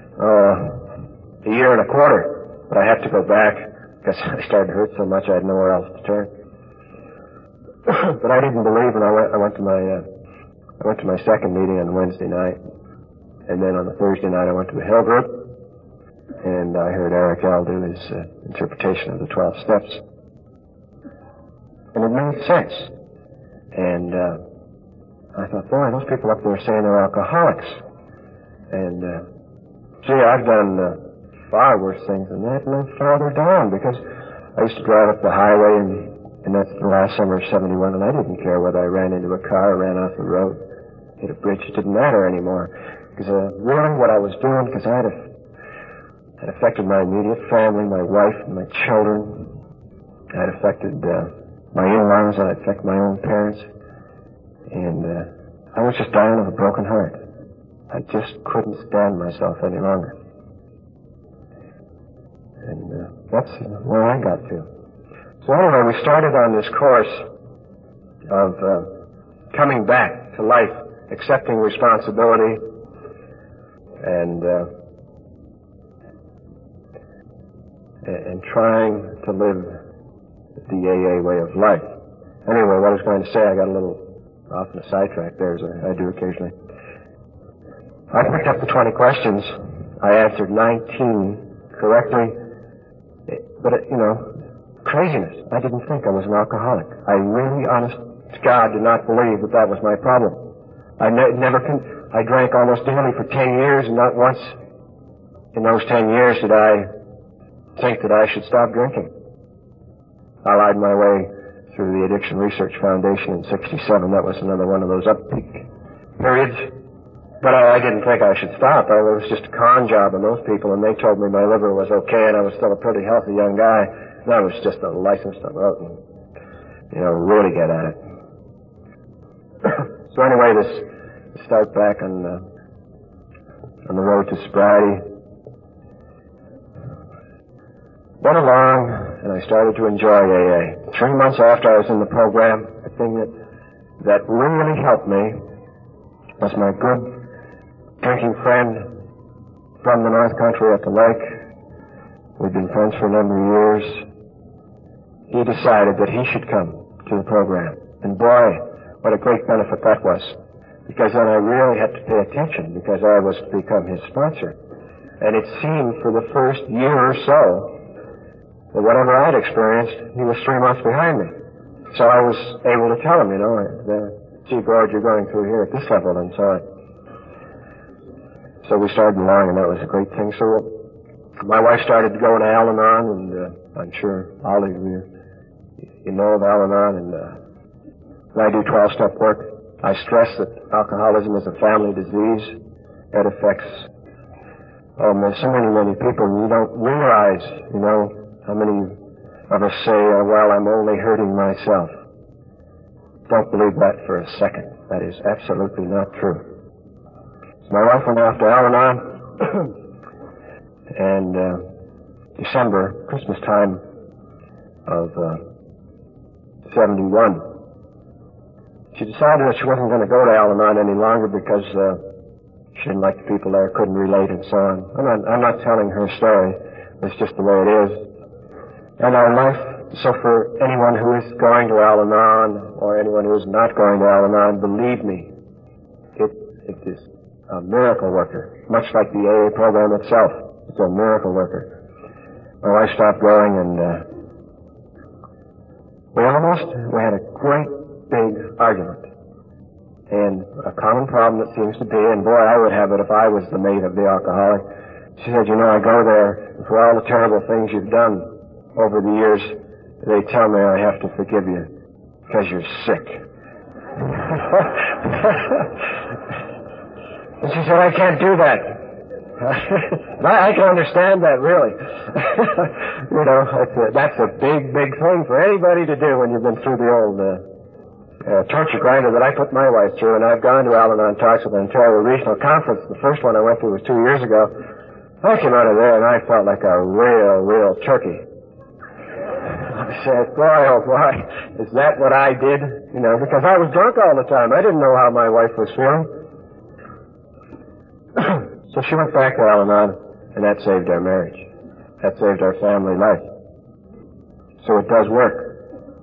a year and a quarter. But I had to go back, because I started to hurt so much I had nowhere else to turn. But I didn't believe, and I went to my second meeting on Wednesday night. And then on the Thursday night I went to the Hill Group, and I heard Eric L. do his interpretation of the 12 steps. And it made sense. And I thought, boy, those people up there are saying they're alcoholics. And, gee, I've done far worse things than that, and I'm farther down, because I used to drive up the highway, and that's the last summer of 71, and I didn't care whether I ran into a car or ran off the road, hit a bridge. It didn't matter anymore. Because really what I was doing, because I had affected my immediate family, my wife, and my children. I had affected my in-laws, and I had affected my own parents. And I was just dying of a broken heart. I just couldn't stand myself any longer. And that's where I got to. So anyway, we started on this course of coming back to life, accepting responsibility, and trying to live the AA way of life. Anyway, what I was going to say, I got a little off on a sidetrack there, as I do occasionally. I picked up the 20 questions. I answered 19 correctly. But, craziness. I didn't think I was an alcoholic. I really, honest to God, did not believe that was my problem. I drank almost daily for 10 years, and not once in those 10 years did I think that I should stop drinking. I lied my way through the Addiction Research Foundation in 67. That was another one of those up-peak periods. But I didn't think I should stop. It was just a con job on those people, and they told me my liver was okay, and I was still a pretty healthy young guy. And that was just a license to go out and, really get at it. So anyway, this start back on the road to sobriety. Went along, and I started to enjoy AA. 3 months after I was in the program, the thing that really helped me was my good drinking friend from the North Country at the lake. We'd been friends for a number of years. He decided that he should come to the program. And boy, what a great benefit that was. Because then I really had to pay attention because I was to become his sponsor. And it seemed for the first year or so that whatever I'd experienced, he was 3 months behind me. So I was able to tell him, gee, Gord, you're going through here at this level, and so we started along, and that was a great thing. So my wife started to go to Al-Anon, and I'm sure all of you know of Al-Anon, and I do 12-step work. I stress that alcoholism is a family disease that affects so many people. You don't realize, how many of us say, well, I'm only hurting myself. Don't believe that for a second. That is absolutely not true. My wife went off to Al-Anon, and December, Christmas time of 71, she decided that she wasn't going to go to Al-Anon any longer because she didn't like the people there, couldn't relate, and so on. I'm not telling her story. It's just the way it is. And our life, so for anyone who is going to Al-Anon or anyone who is not going to Al-Anon, believe me, it is a miracle worker, much like the AA program itself. It's a miracle worker. My wife stopped going, and we had a great big argument. And a common problem that seems to be, and boy, I would have it if I was the mate of the alcoholic. She said, I go there, and for all the terrible things you've done over the years, they tell me I have to forgive you because you're sick. And she said, I can't do that. I can understand that, really. That's a big, big thing for anybody to do when you've been through the old torture grinder that I put my wife through. And I've gone to Al-Anon talks with the Ontario Regional Conference. The first one I went to was 2 years ago. I came out of there and I felt like a real turkey. I said, boy, oh boy, is that what I did? Because I was drunk all the time. I didn't know how my wife was feeling. So she went back to Al-Anon, and that saved our marriage. That saved our family life. So it does work.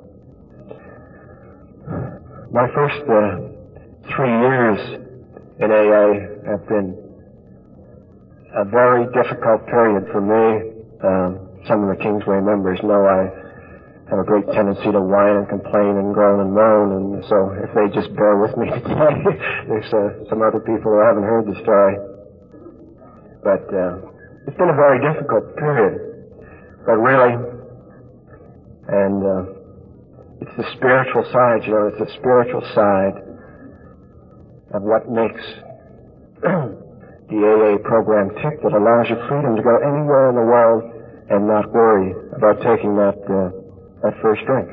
My first 3 years in AA have been a very difficult period for me. Some of the Kingsway members know I have a great tendency to whine and complain and groan and moan, and so if they just bear with me today, there's some other people who haven't heard the story. But it's been a very difficult period. But really, and it's the spiritual side, it's the spiritual side of what makes the AA program tick, that allows you freedom to go anywhere in the world and not worry about taking that first drink.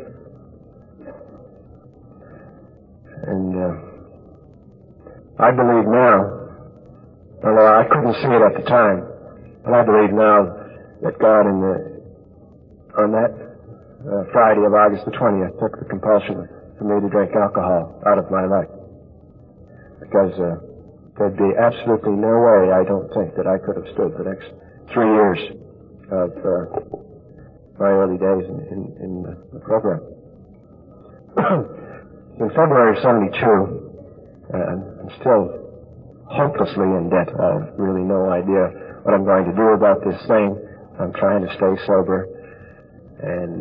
And I believe now, although I couldn't see it at the time, but I believe now that God on that Friday of August the 20th took the compulsion for me to drink alcohol out of my life. Because there'd be absolutely no way, I don't think, that I could have stood the next 3 years of my early days in the program. In February of 72, I'm still hopelessly in debt. I have really no idea what I'm going to do about this thing. I'm trying to stay sober. And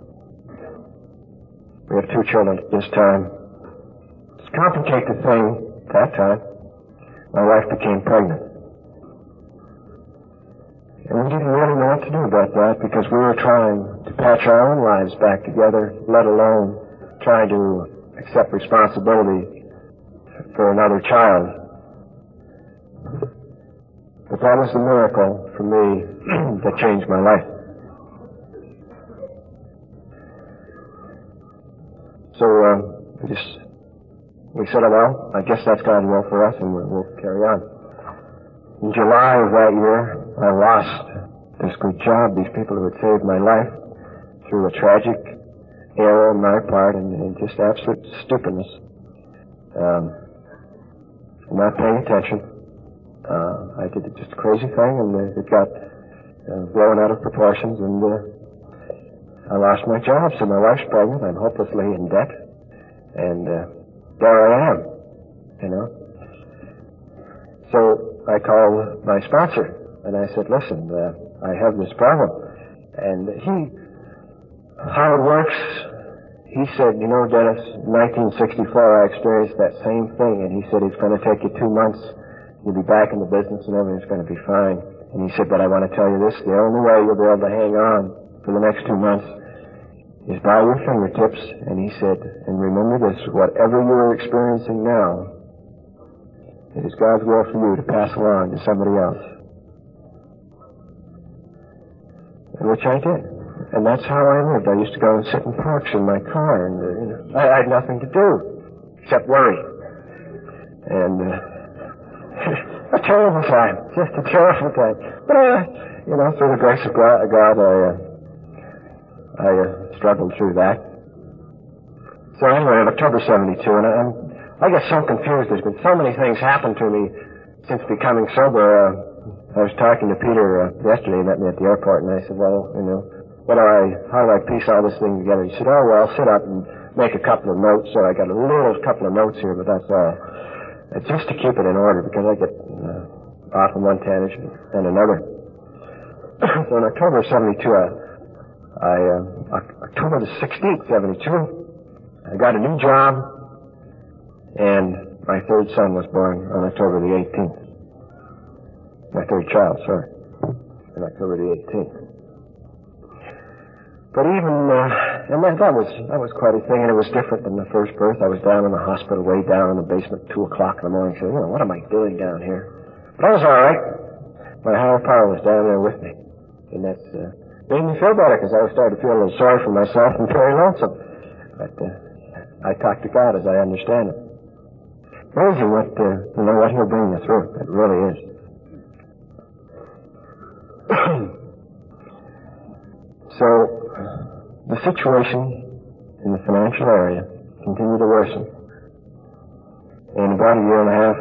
we have 2 children at this time. To complicate the thing, at that time, my wife became pregnant. And we didn't really know what to do about that because we were trying to patch our own lives back together, let alone trying to accept responsibility for another child. But that was the miracle for me that changed my life. So we said, well, I guess that's God's will for us, and we'll carry on. In July of that year, I lost this good job, these people who had saved my life, through a tragic error on my part and just absolute stupidness. Not paying attention. I did just a crazy thing, and it got blown out of proportions, and I lost my job. So my wife's pregnant. I'm hopelessly in debt, and there I am, you know. So I called my sponsor, and I said, listen, I have this problem. And how it works, he said, you know, Dennis, in 1964 I experienced that same thing, and he said, it's going to take you 2 months, you'll be back in the business, and everything's going to be fine. And he said, but I want to tell you this, the only way you'll be able to hang on for the next 2 months is by your fingertips. And he said, and remember this, whatever you're experiencing now, it is God's will for you to pass along to somebody else. Which I did. And that's how I lived. I used to go and sit in parks in my car, and I had nothing to do except worry. And a terrible time. Just a terrible time. But, through the grace of God, I struggled through that. So anyway, in October 72, and I get so confused. There's been so many things happen to me since becoming sober. I was talking to Peter yesterday. He met me at the airport, and I said, well, how do I piece all this thing together? He said, oh, well, sit up and make a couple of notes. So I got a little couple of notes here, but that's all. It's just to keep it in order, because I get off on one tangent and another. So in October of 72, October the 16th, 72, I got a new job. And my third son was born on October the 18th. My third child, sorry. On October the 18th. But even, and that was quite a thing, and it was different than the first birth. I was down in the hospital, way down in the basement at 2 o'clock in the morning, saying, what am I doing down here? But I was all right. My higher power was down there with me. And that's made me feel better, because I was starting to feel a little sorry for myself and very lonesome. But I talk to God as I understand it. Amazing what he'll bring you through. It really is. So, the situation in the financial area continued to worsen. In about a year and a half,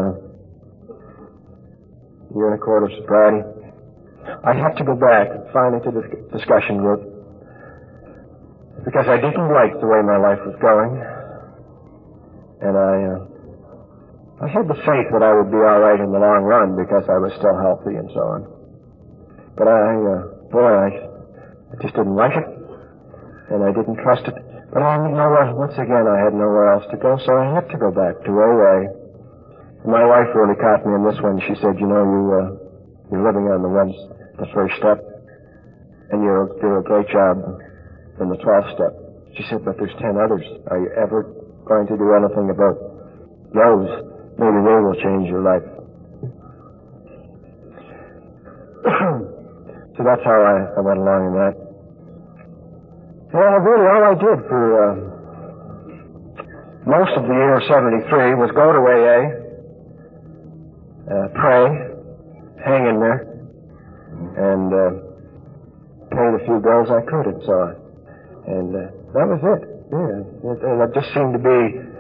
year and a quarter of sobriety, I had to go back finally to the discussion group because I didn't like the way my life was going, and I had the faith that I would be all right in the long run because I was still healthy and so on. But I just didn't like it, and I didn't trust it. But once again, I had nowhere else to go, so I had to go back to AA. And my wife really caught me in this one. She said, you're living on the first step, and you do a great job in the 12th step. She said, but there's 10 others. Are you ever going to do anything about those? Maybe they will change your life. So that's how I went along in that. Well, really all I did for most of the year of 73 was go to AA, pray, hang in there, and pay the few bills I could and so on. And that was it. Yeah. It just seemed to be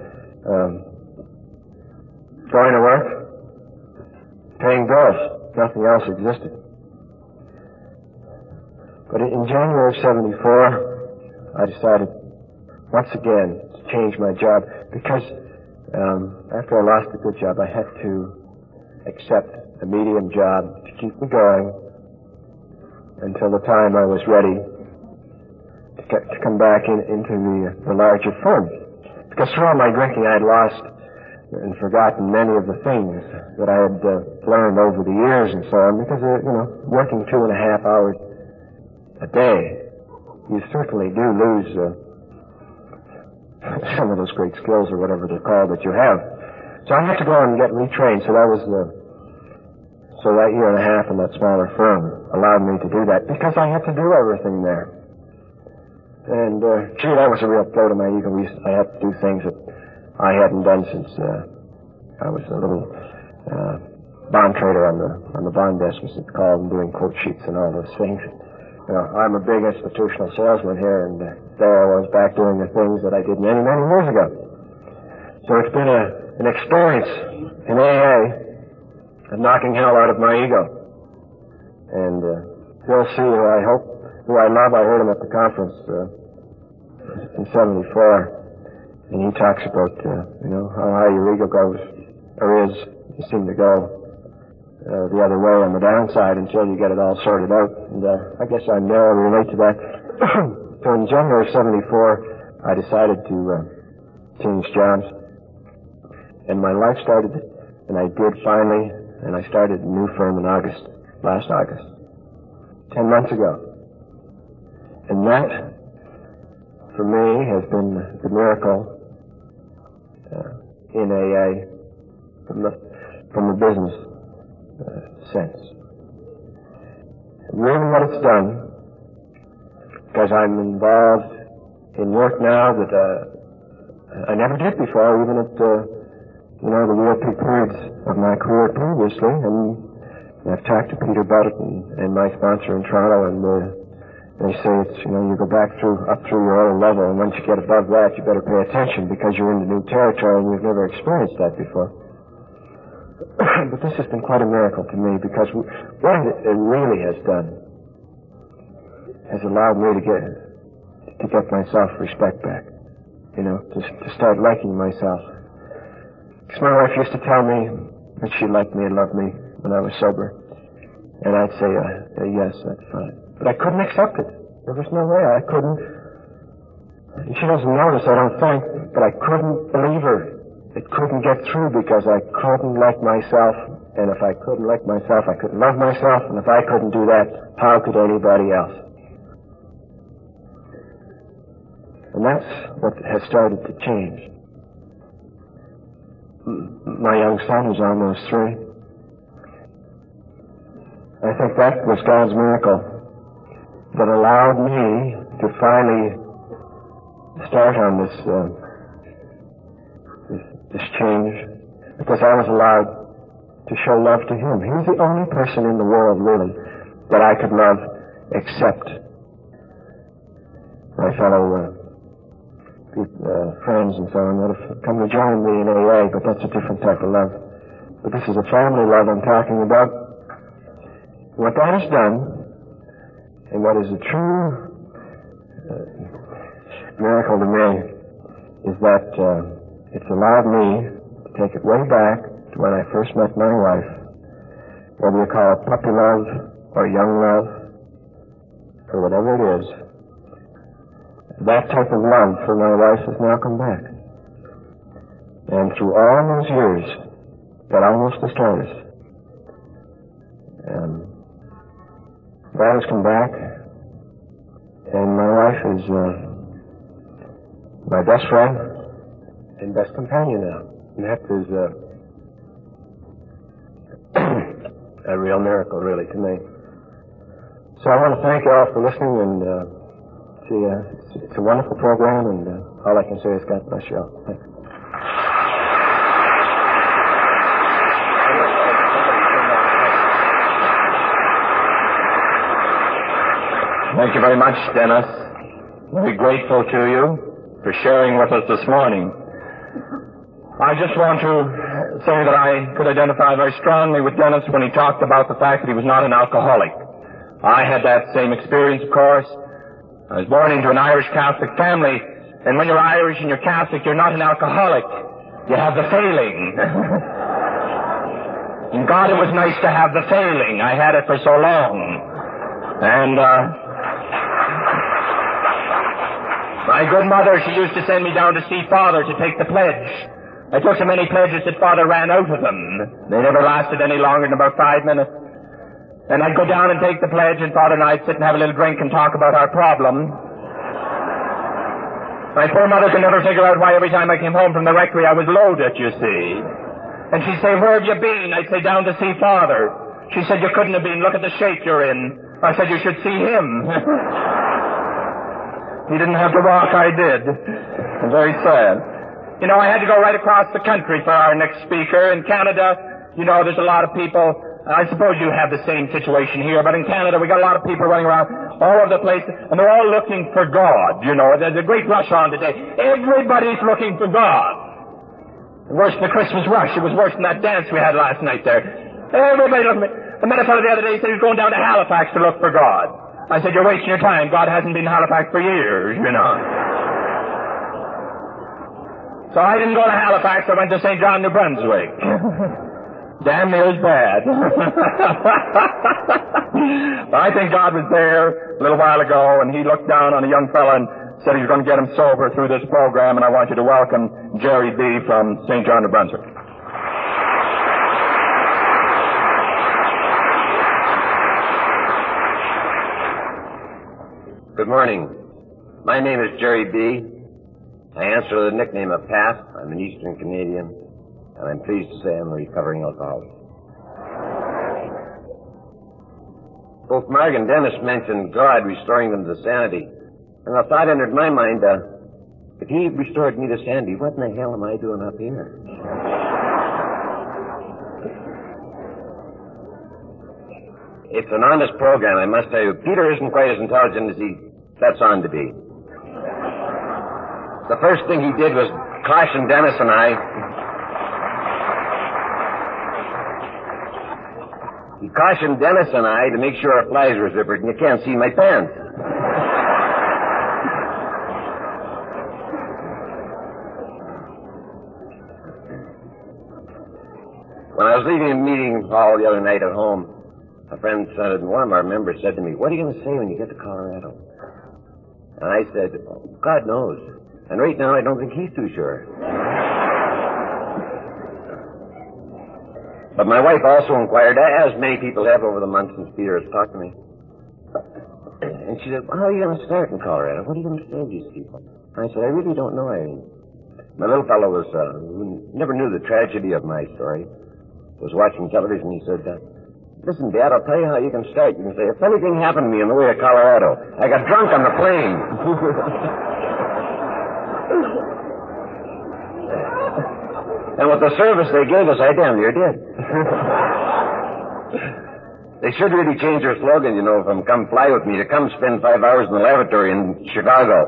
going to work, paying bills. Nothing else existed. But in January of 74, I decided once again to change my job because after I lost the good job, I had to accept a medium job to keep me going until the time I was ready to come back into the larger firm. Because through all my drinking, I had lost and forgotten many of the things that I had learned over the years and so on, because, working 2.5 hours a day, you certainly do lose some of those great skills or whatever they're called that you have. So I had to go and get retrained, so that was so that 1.5 years in that smaller firm allowed me to do that, because I had to do everything there. And, that was a real blow to my ego. I had to do things that I hadn't done since I was a little bond trader on the bond desk, as it's called, and doing quote sheets and all those things. I'm a big institutional salesman here, and there I was back doing the things that I did many, many years ago. So it's been an experience in AA of knocking hell out of my ego. And Phil C., who I love, I heard him at the conference in 74, and he talks about, how high your ego goes, or is, you seem to go the other way on the downside until you get it all sorted out. And I guess I narrowly relate to that. So in January of 74, I decided to change jobs, and my life started, and I did finally, and I started a new firm in last August, 10 months ago. And that, for me, has been the miracle in AA from the business sense. Really what it's done, because I'm involved in work now that I never did before, even at the real peak periods of my career previously, and I've talked to Peter about it and my sponsor in Toronto, and they say it's, you go up through your own level, and once you get above that, you better pay attention because you're into new territory and you've never experienced that before. But this has been quite a miracle to me, because what it really has done has allowed me to get my self-respect back, to start liking myself. Because my wife used to tell me that she liked me and loved me when I was sober, and I'd say, yes, that's fine. But I couldn't accept it. There was no way. I couldn't. She doesn't notice, I don't think, but I couldn't believe her. It couldn't get through because I couldn't like myself, and if I couldn't like myself, I couldn't love myself, and if I couldn't do that, how could anybody else? And that's what has started to change. My young son is almost 3. I think that was God's miracle that allowed me to finally start on this change, because I was allowed to show love to him. He was the only person in the world, really, that I could love except my fellow friends and so on that have come to join me in AA, but that's a different type of love. But this is a family love I'm talking about. What that has done, and what is a true miracle to me, is that it's allowed me to take it way back to when I first met my wife, whether you call it puppy love or young love or whatever it is. That type of love for my wife has now come back. And through all those years that almost destroyed us, that has come back, and my wife is my best friend and best companion now. And that is a real miracle, really, to me. So I want to thank you all for listening, and it's a wonderful program, and all I can say is God bless you all. Thanks. Thank you very much, Dennis. Very grateful to you for sharing with us this morning. I just want to say that I could identify very strongly with Dennis when he talked about the fact that he was not an alcoholic. I had that same experience, of course. I was born into an Irish Catholic family, and when you're Irish and you're Catholic, you're not an alcoholic. You have the failing. In God, it was nice to have the failing. I had it for so long. And my good mother, she used to send me down to see Father to take the pledge. I took so many pledges that Father ran out of them. They never lasted any longer than about 5 minutes. And I'd go down and take the pledge, and Father and I'd sit and have a little drink and talk about our problem. My poor mother could never figure out why every time I came home from the rectory I was loaded, you see. And she'd say, "Where have you been?" I'd say, "Down to see Father." She said, "You couldn't have been. Look at the shape you're in." I said, "You should see him." He didn't have to walk, I did. I'm very sad. You know, I had to go right across the country for our next speaker. In Canada, you know, there's a lot of people. I suppose you have the same situation here, but in Canada we got a lot of people running around all over the place, and they're all looking for God, you know. There's a great rush on today. Everybody's looking for God. Worse than the Christmas rush. It was worse than that dance we had last night there. Everybody looking for me. I met a fellow the other day, he said he was going down to Halifax to look for God. I said, "You're wasting your time. God hasn't been in Halifax for years, you know." So I didn't go to Halifax. I went to St. John, New Brunswick. Damn near as bad. I think God was there a little while ago, and he looked down on a young fella and said he was going to get him sober through this program, and I want you to welcome Jerry B. from St. John, New Brunswick. Good morning. My name is Jerry B. I answer to the nickname of Pat. I'm an Eastern Canadian, and I'm pleased to say I'm a recovering alcoholic. Both Mark and Dennis mentioned God restoring them to sanity, and the thought entered my mind, if he restored me to sanity, what in the hell am I doing up here? It's an honest program, I must tell you. Peter isn't quite as intelligent as he lets on to be. The first thing he did was caution Dennis and I. He cautioned Dennis and I to make sure our flies were zippered, and you can't see my pants. When I was leaving a meeting hall the other night at home, a friend said, and one of our members said to me, "What are you going to say when you get to Colorado?" And I said, "Oh, God knows. And right now I don't think he's too sure." But my wife also inquired, as many people have over the months since Peter has talked to me. And she said, "Well, how are you going to start in Colorado? What are you going to say to these people?" And I said, "I really don't know, Irene." My little fellow was, who never knew the tragedy of my story, was watching television. He said, "Listen, Dad, I'll tell you how you can start. You can say, if anything happened to me on the way to Colorado, I got drunk on the plane." And with the service they gave us, I damn near did. They should really change their slogan, you know, from "Come fly with me" to "Come spend 5 hours in the lavatory in Chicago."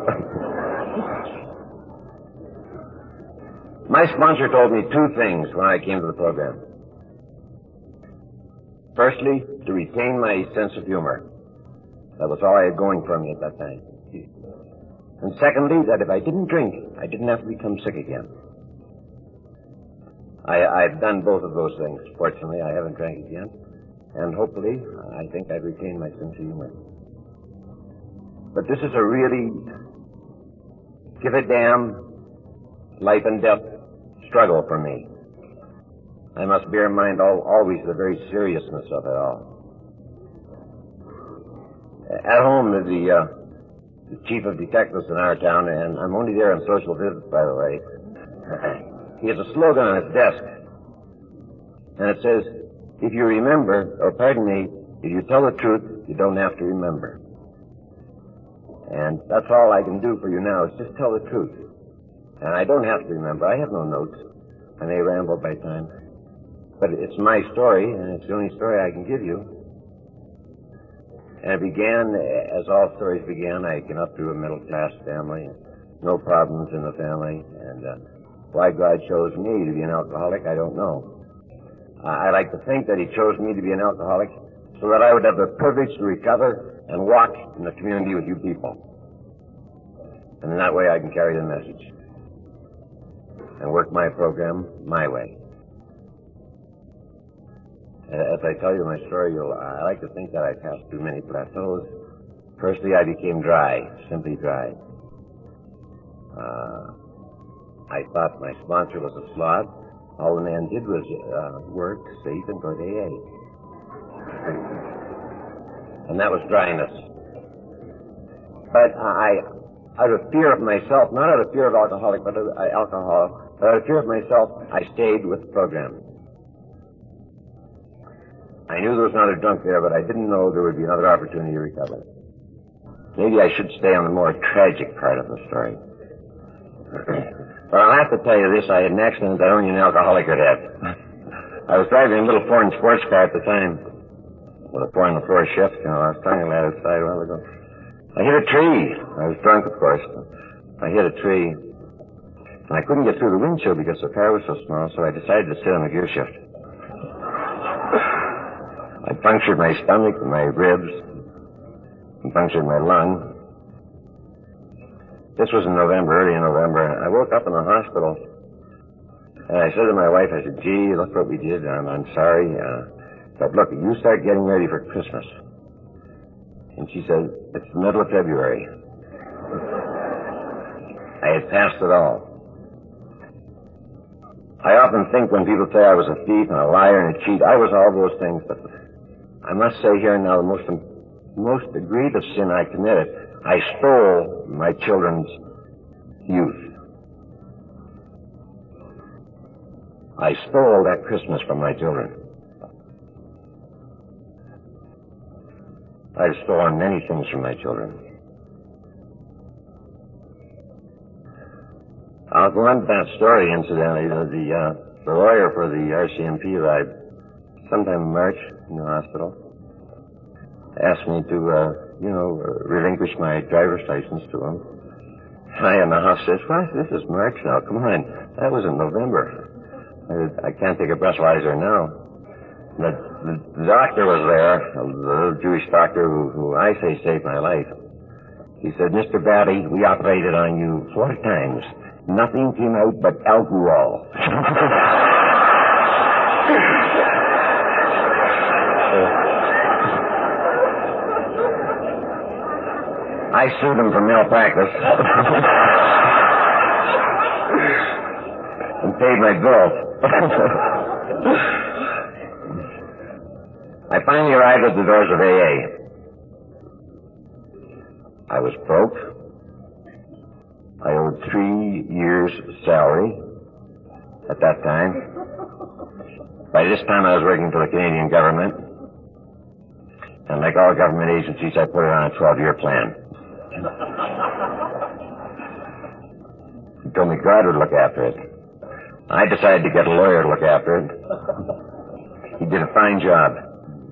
My sponsor told me 2 things when I came to the program. Firstly, to retain my sense of humor. That was all I had going for me at that time. And secondly, that if I didn't drink, I didn't have to become sick again. I've done both of those things. Fortunately, I haven't drank again. And hopefully, I think I've retained my sense of humor. But this is a really give a damn life and death struggle for me. I must bear in mind always the very seriousness of it all. At home, the chief of detectives in our town, and I'm only there on social visits, by the way, he has a slogan on his desk, and it says, "If you remember, or pardon me, if you tell the truth, you don't have to remember." And that's all I can do for you now, is just tell the truth. And I don't have to remember. I have no notes. I may ramble by time. But it's my story, and it's the only story I can give you. And it began, as all stories began, I came up through a middle-class family, no problems in the family, and why God chose me to be an alcoholic, I don't know. I like to think that he chose me to be an alcoholic so that I would have the privilege to recover and walk in the community with you people. And in that way I can carry the message and work my program my way. As I tell you my story, I like to think that I passed through many plateaus. Firstly, I became dry, simply dry. I thought my sponsor was a slob. All the man did was work, sleep, and go to AA. And that was dryness. But out of fear of myself, not out of fear of alcohol, but out of fear of myself, I stayed with the program. I knew there was another drunk there, but I didn't know there would be another opportunity to recover. Maybe I should stay on the more tragic part of the story. But I'll have to tell you this, I had an accident that only an alcoholic could have. I was driving a little foreign sports car at the time, with a 4-on-the-floor shift, I was talking about outside a while ago. I hit a tree. I was drunk, of course. I hit a tree, and I couldn't get through the windshield because the car was so small, so I decided to sit on the gear shift. I punctured my stomach, my ribs, and punctured my lung. This was in November, early in November. I woke up in the hospital, and I said to my wife, I said, gee, look what we did. I'm sorry. But look, you start getting ready for Christmas. And she said, it's the middle of February. I had passed it all. I often think when people say I was a thief and a liar and a cheat, I was all those things, but I must say here now the most egregious sin I committed, I stole my children's youth. I stole that Christmas from my children. I've stolen many things from my children. I'll go on to that story, incidentally. The lawyer for the RCMP arrived sometime in March in the hospital. Asked me to, relinquish my driver's license to him. I in the house says, what? This is March now. Come on. That was in November. I can't take a breathalyzer now. The doctor was there, a little Jewish doctor who I say saved my life. He said, Mr. Batty, we operated on you 4 times. Nothing came out but alcohol. I sued him for malpractice and paid my bills. I finally arrived at the doors of AA. I was broke. I owed 3 years' salary at that time. By this time I was working for the Canadian government. And like all government agencies, I put it on a 12-year plan. He told me God would look after it. I decided to get a lawyer to look after it. He did a fine job.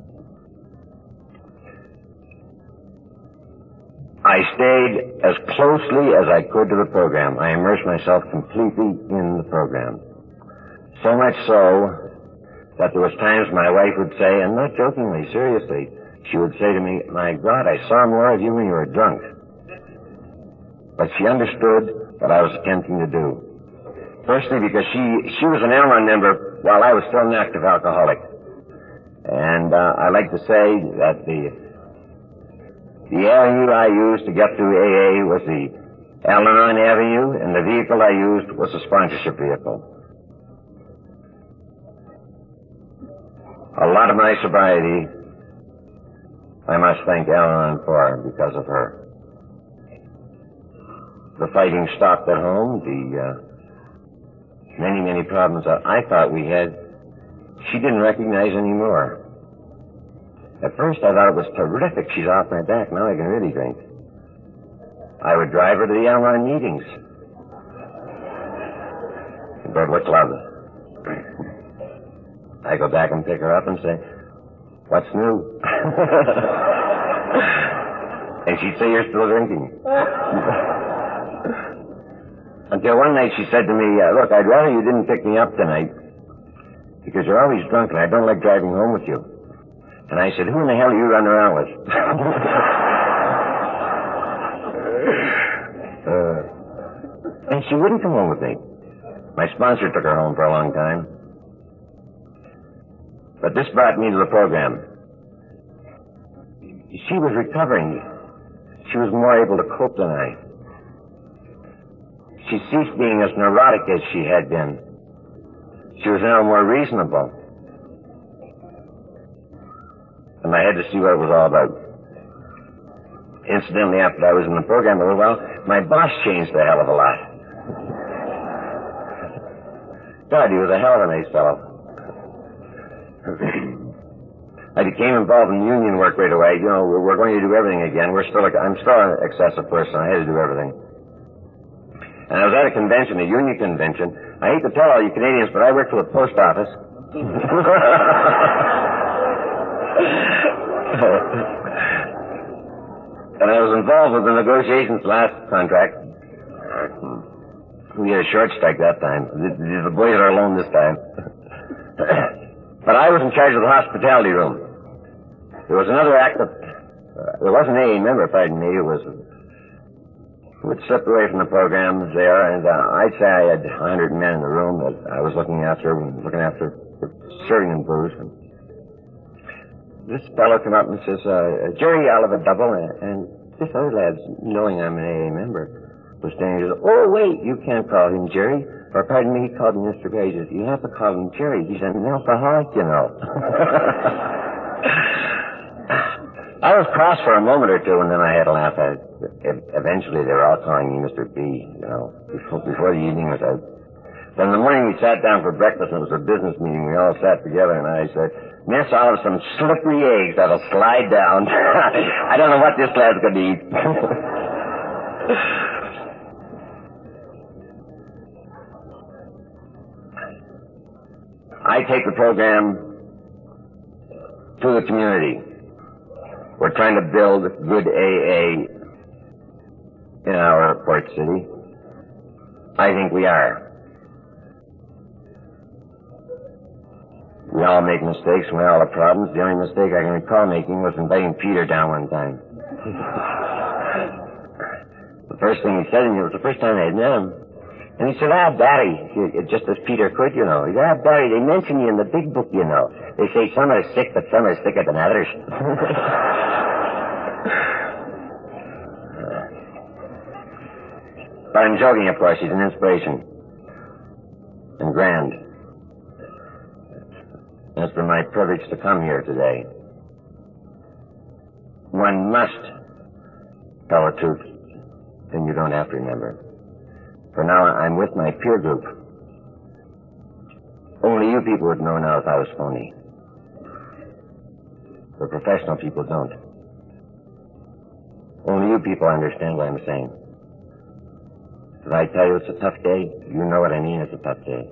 I stayed as closely as I could to the program. I immersed myself completely in the program. So much so that there was times my wife would say, and not jokingly, seriously, she would say to me, my God, I saw more of you when you were drunk. But she understood what I was attempting to do. Firstly, because she was an Al-Anon member while I was still an active alcoholic. And I like to say that the avenue I used to get to AA was the Al-Anon Avenue, and the vehicle I used was a sponsorship vehicle. A lot of my sobriety I must thank Al-Anon for because of her. The fighting stopped at home. The many problems that I thought we had, she didn't recognize anymore. At first I thought it was terrific. She's off my back. Now I can really drink. I would drive her to the Al-Anon meetings. But what club? I go back and pick her up and say, what's new? And she'd say, you're still drinking. Until one night she said to me, look, I'd rather you didn't pick me up tonight because you're always drunk and I don't like driving home with you. And I said, who in the hell are you running around with? And she wouldn't come home with me. My sponsor took her home for a long time. But this brought me to the program. She was recovering. She was more able to cope than I. she ceased being as neurotic as she had been. She was now more reasonable. And I had to see what it was all about. Incidentally, after I was in the program a little while, my boss changed a hell of a lot. God, he was a hell of a nice fellow. I became involved in union work right away. You know, we're going to do everything again. I'm still an excessive person. I had to do everything. And I was at a convention, a union convention. I hate to tell all you Canadians, but I worked for the post office. And I was involved with the negotiations last contract. We had a short strike that time. The boys are alone this time. But I was in charge of the hospitality room. There was another act that... there wasn't any member, pardon me, who would slip away from the programs there, and I'd say I had 100 men in the room that I was looking after serving them booze. And this fellow came up and says, Jerry, I'll have a double, and this other lad, knowing I'm an AA member, was saying, oh, wait, you can't call him Jerry. Or, pardon me, he called me Mr. Gray. He says, you have to call him Jerry. He's an alcoholic, you know. I was cross for a moment or two, and then I had a laugh at it. Eventually, they were all calling me Mr. B, you know, before the evening was out. Then in the morning, we sat down for breakfast, and it was a business meeting. We all sat together, and I said, Miss, I'll have some slippery eggs that'll slide down. I don't know what this lad's going to eat. I take the program to the community. We're trying to build good AA in our port city. I think we are. We all make mistakes and we all have problems. The only mistake I can recall making was inviting Peter down one time. The first thing he said to me was the first time I had met him. And he said, Barry, just as Peter could, you know. He said, Barry, they mention you in the big book, you know. They say some are sick, but some are sicker than others. But I'm joking, of course. He's an inspiration. And grand. And it's been my privilege to come here today. One must tell the truth, and you don't have to remember. For now, I'm with my peer group. Only you people would know now if I was phony. The professional people don't. Only you people understand what I'm saying. If I tell you it's a tough day, you know what I mean, it's a tough day.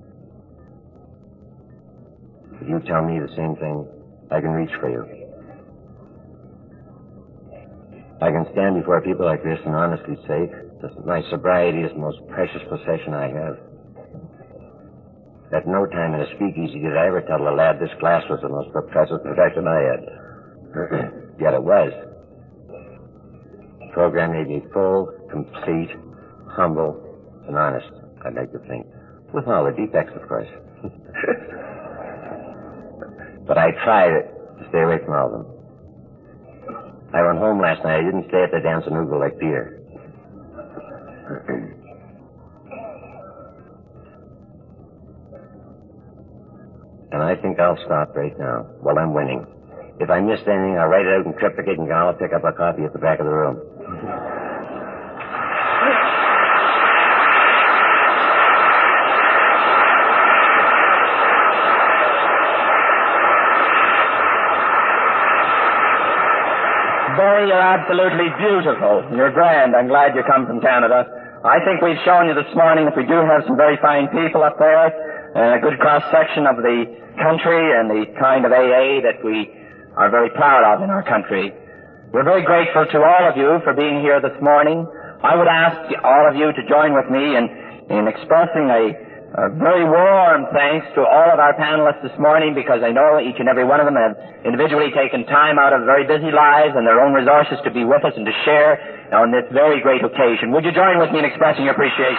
If you tell me the same thing, I can reach for you. I can stand before people like this and honestly say that my sobriety is the most precious possession I have. At no time in a speakeasy did I ever tell a lad this glass was the most precious possession I had. Yet it was. The program made me full, complete, humble, and honest, I'd like to think. With all the defects, of course. But I tried to stay away from all of them. I went home last night. I didn't stay at the Dance and Oogle like Peter. And I think I'll stop right now while I'm winning. If I missed anything, I'll write it out in triplicate and I'll pick up a copy at the back of the room. Barry, you're absolutely beautiful. You're grand. I'm glad you come from Canada. I think we've shown you this morning that we do have some very fine people up there, and a good cross-section of the country and the kind of AA that we are very proud of in our country. We're very grateful to all of you for being here this morning. I would ask all of you to join with me in expressing a very warm thanks to all of our panelists this morning, because I know each and every one of them have individually taken time out of very busy lives and their own resources to be with us and to share on this very great occasion. Would you join with me in expressing your appreciation?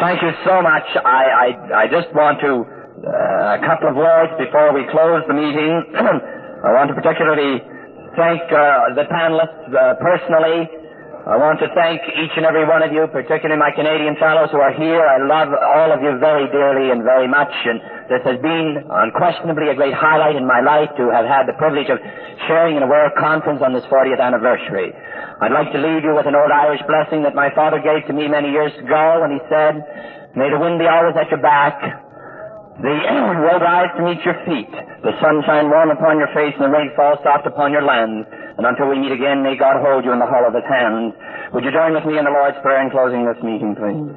Thank you so much. I just want to, a couple of words before we close the meeting. I want to particularly thank the panelists personally. I want to thank each and every one of you, particularly my Canadian fellows who are here. I love all of you very dearly and very much, and this has been unquestionably a great highlight in my life to have had the privilege of sharing in a World Conference on this 40th anniversary. I'd like to leave you with an old Irish blessing that my father gave to me many years ago when he said, "May the wind be always at your back, the road rise to meet your feet, the sunshine warm upon your face, and the rain fall soft upon your land. And until we meet again, may God hold you in the hollow of his hand." Would you join with me in the Lord's Prayer in closing this meeting, please?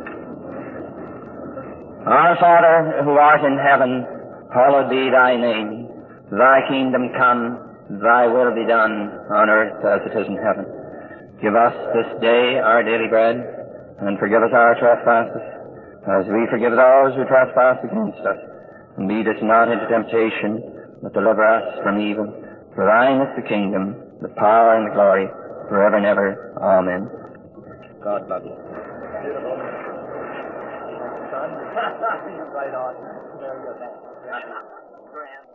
Our Father, who art in heaven, hallowed be thy name. Thy kingdom come, thy will be done, on earth as it is in heaven. Give us this day our daily bread, and forgive us our trespasses, as we forgive those who trespass against us. And lead us not into temptation, but deliver us from evil. For thine is the kingdom, the power, and the glory, forever and ever. Amen. God love you. Right on. Very good.